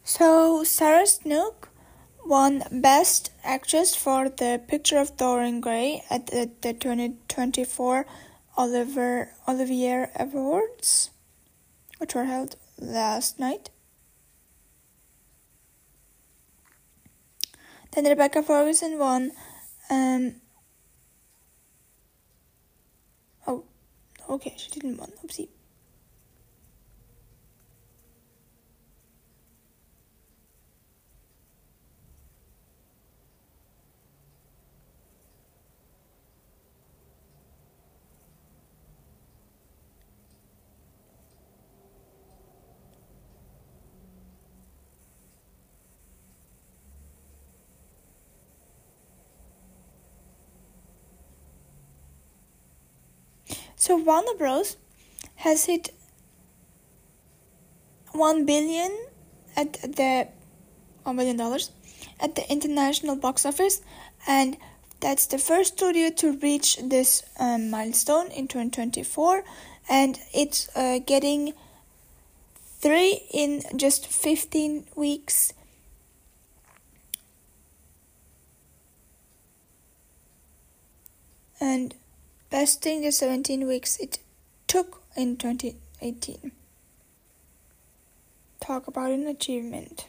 So, Sarah Snook won Best Actress for the Picture of Dorian Gray at the 2024 Olivier Awards, which were held last night. Then Rebecca Ferguson won okay, she didn't win. Oopsie. So Warner Bros. Has hit $1 billion at the $1 billion at the international box office, and that's the first studio to reach this milestone in 2024, and it's getting 3 in just 15 weeks. And besting the 17 weeks it took in 2018. Talk about an achievement.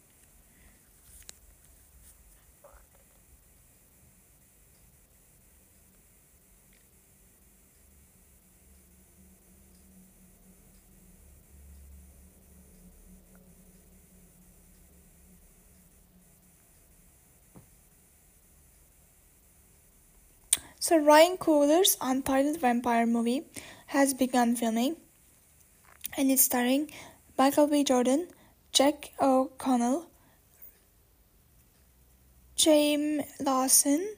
So Ryan Coogler's untitled vampire movie has begun filming, and it's starring Michael B. Jordan, Jack O'Connell, Jaime Lawson,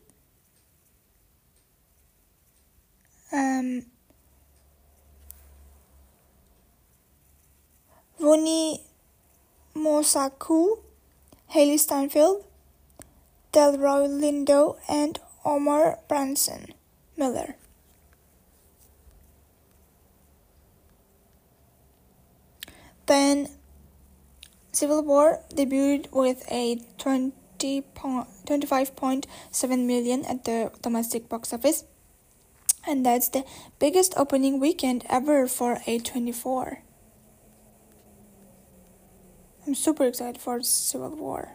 Wunmi Mosaku, Haley Steinfeld, Delroy Lindo, and Omar Branson Miller. Then Civil War debuted with a $25.7 million at the domestic box office, and that's the biggest opening weekend ever for A24. I'm super excited for Civil War.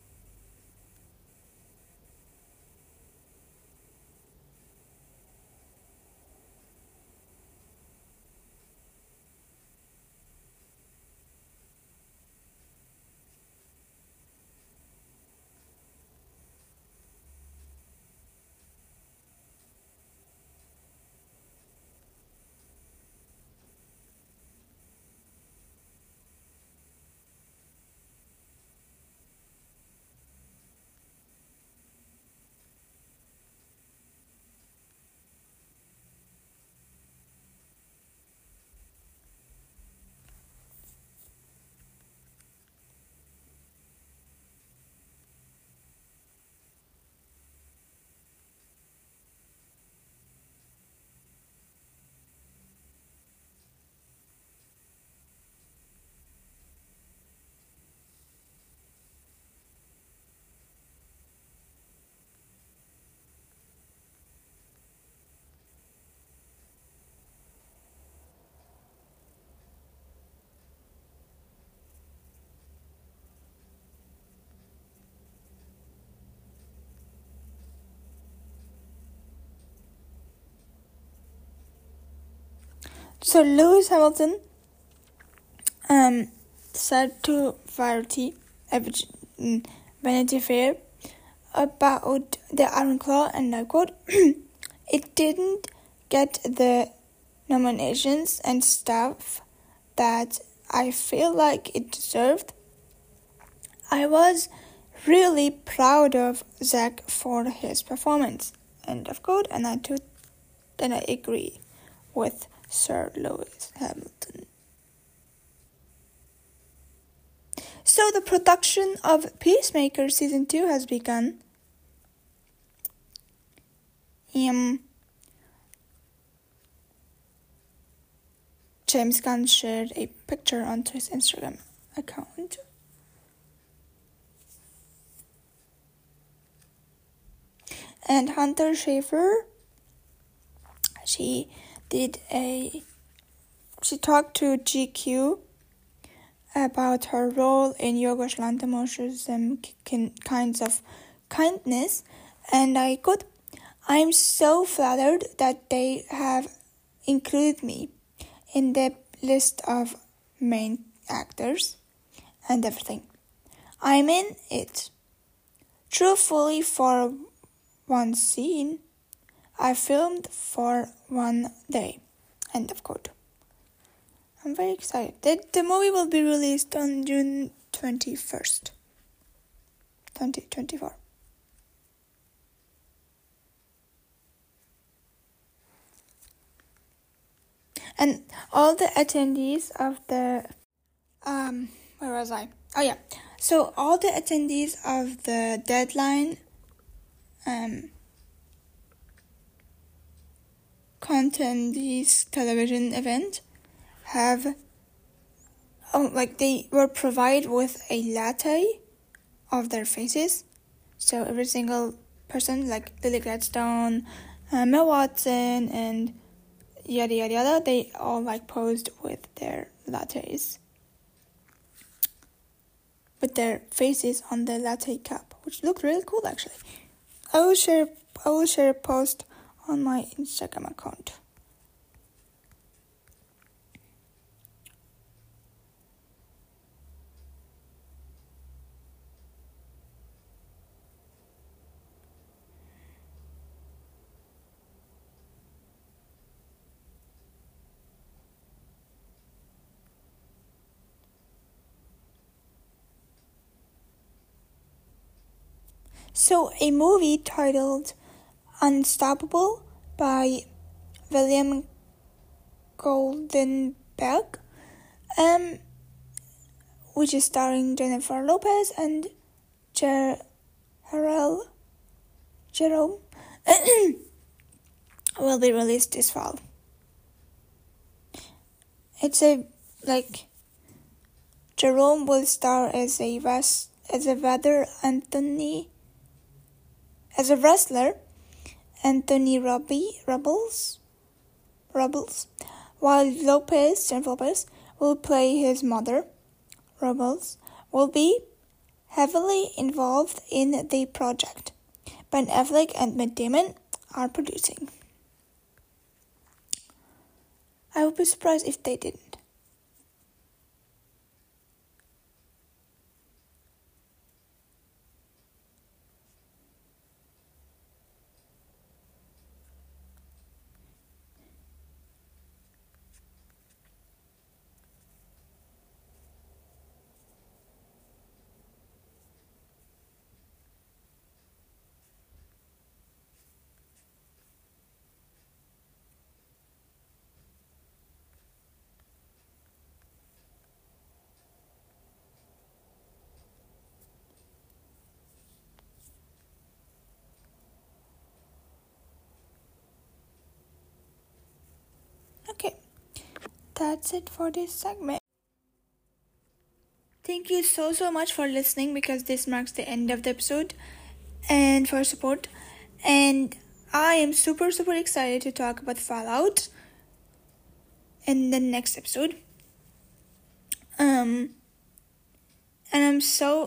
So Lewis Hamilton said to Vanity Fair about the Iron Claw, and I quote, "It didn't get the nominations and stuff that I feel like it deserved. I was really proud of Zach for his performance." End of quote. And I agree with Sir Lewis Hamilton. So the production of Peacemaker Season 2 has begun. James Gunn shared a picture onto his Instagram account. And Hunter Schafer, she talked to GQ about her role in Yorgos Lanthimos' kinds of kindness, and I'm so flattered that they have included me in the list of main actors and everything. I'm in it. Truthfully, for one scene, I filmed for 1 day. End of quote. I'm very excited. The movie will be released on June 21st, 2024. And all the attendees of the where was I? Oh yeah. So all the attendees of the Deadline Contentees television event they were provided with a latte of their faces. So every single person, like Lily Gladstone, Emma Watson, and yada yada yada, they all posed with their lattes, with their faces on the latte cup, which looked really cool actually. I will share a post on my Instagram account. So a movie titled Unstoppable by William Goldenberg, which is starring Jennifer Lopez and Jerome, will be released this fall. It's Jerome will star as a wrestler, Anthony Rubbles, while Jennifer Lopez, will play his mother. Rubbles will be heavily involved in the project. Ben Affleck and Matt Damon are producing. I would be surprised if they didn't. Okay, that's it for this segment. Thank you so much for listening, because this marks the end of the episode, and for support. And I am super excited to talk about Fallout in the next episode. And I'm so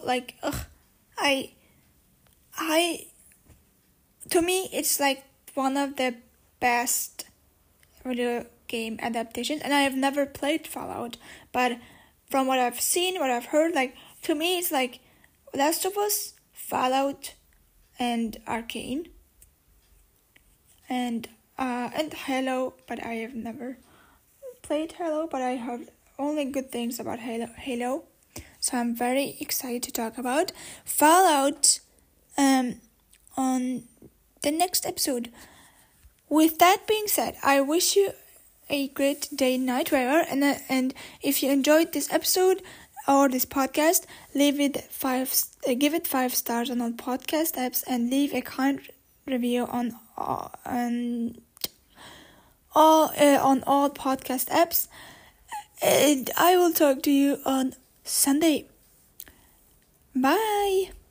to me it's one of the best video game adaptations, and I have never played Fallout, but from what I've seen, what I've heard, to me it's Last of Us, Fallout, and Arcane, and Halo, but I have never played Halo, but I heard only good things about Halo, so I'm very excited to talk about Fallout on the next episode. With that being said, I wish you a great day, night, wherever, and if you enjoyed this episode or this podcast, give it 5 stars on all podcast apps, and leave a kind review on all podcast apps. And I will talk to you on Sunday. Bye.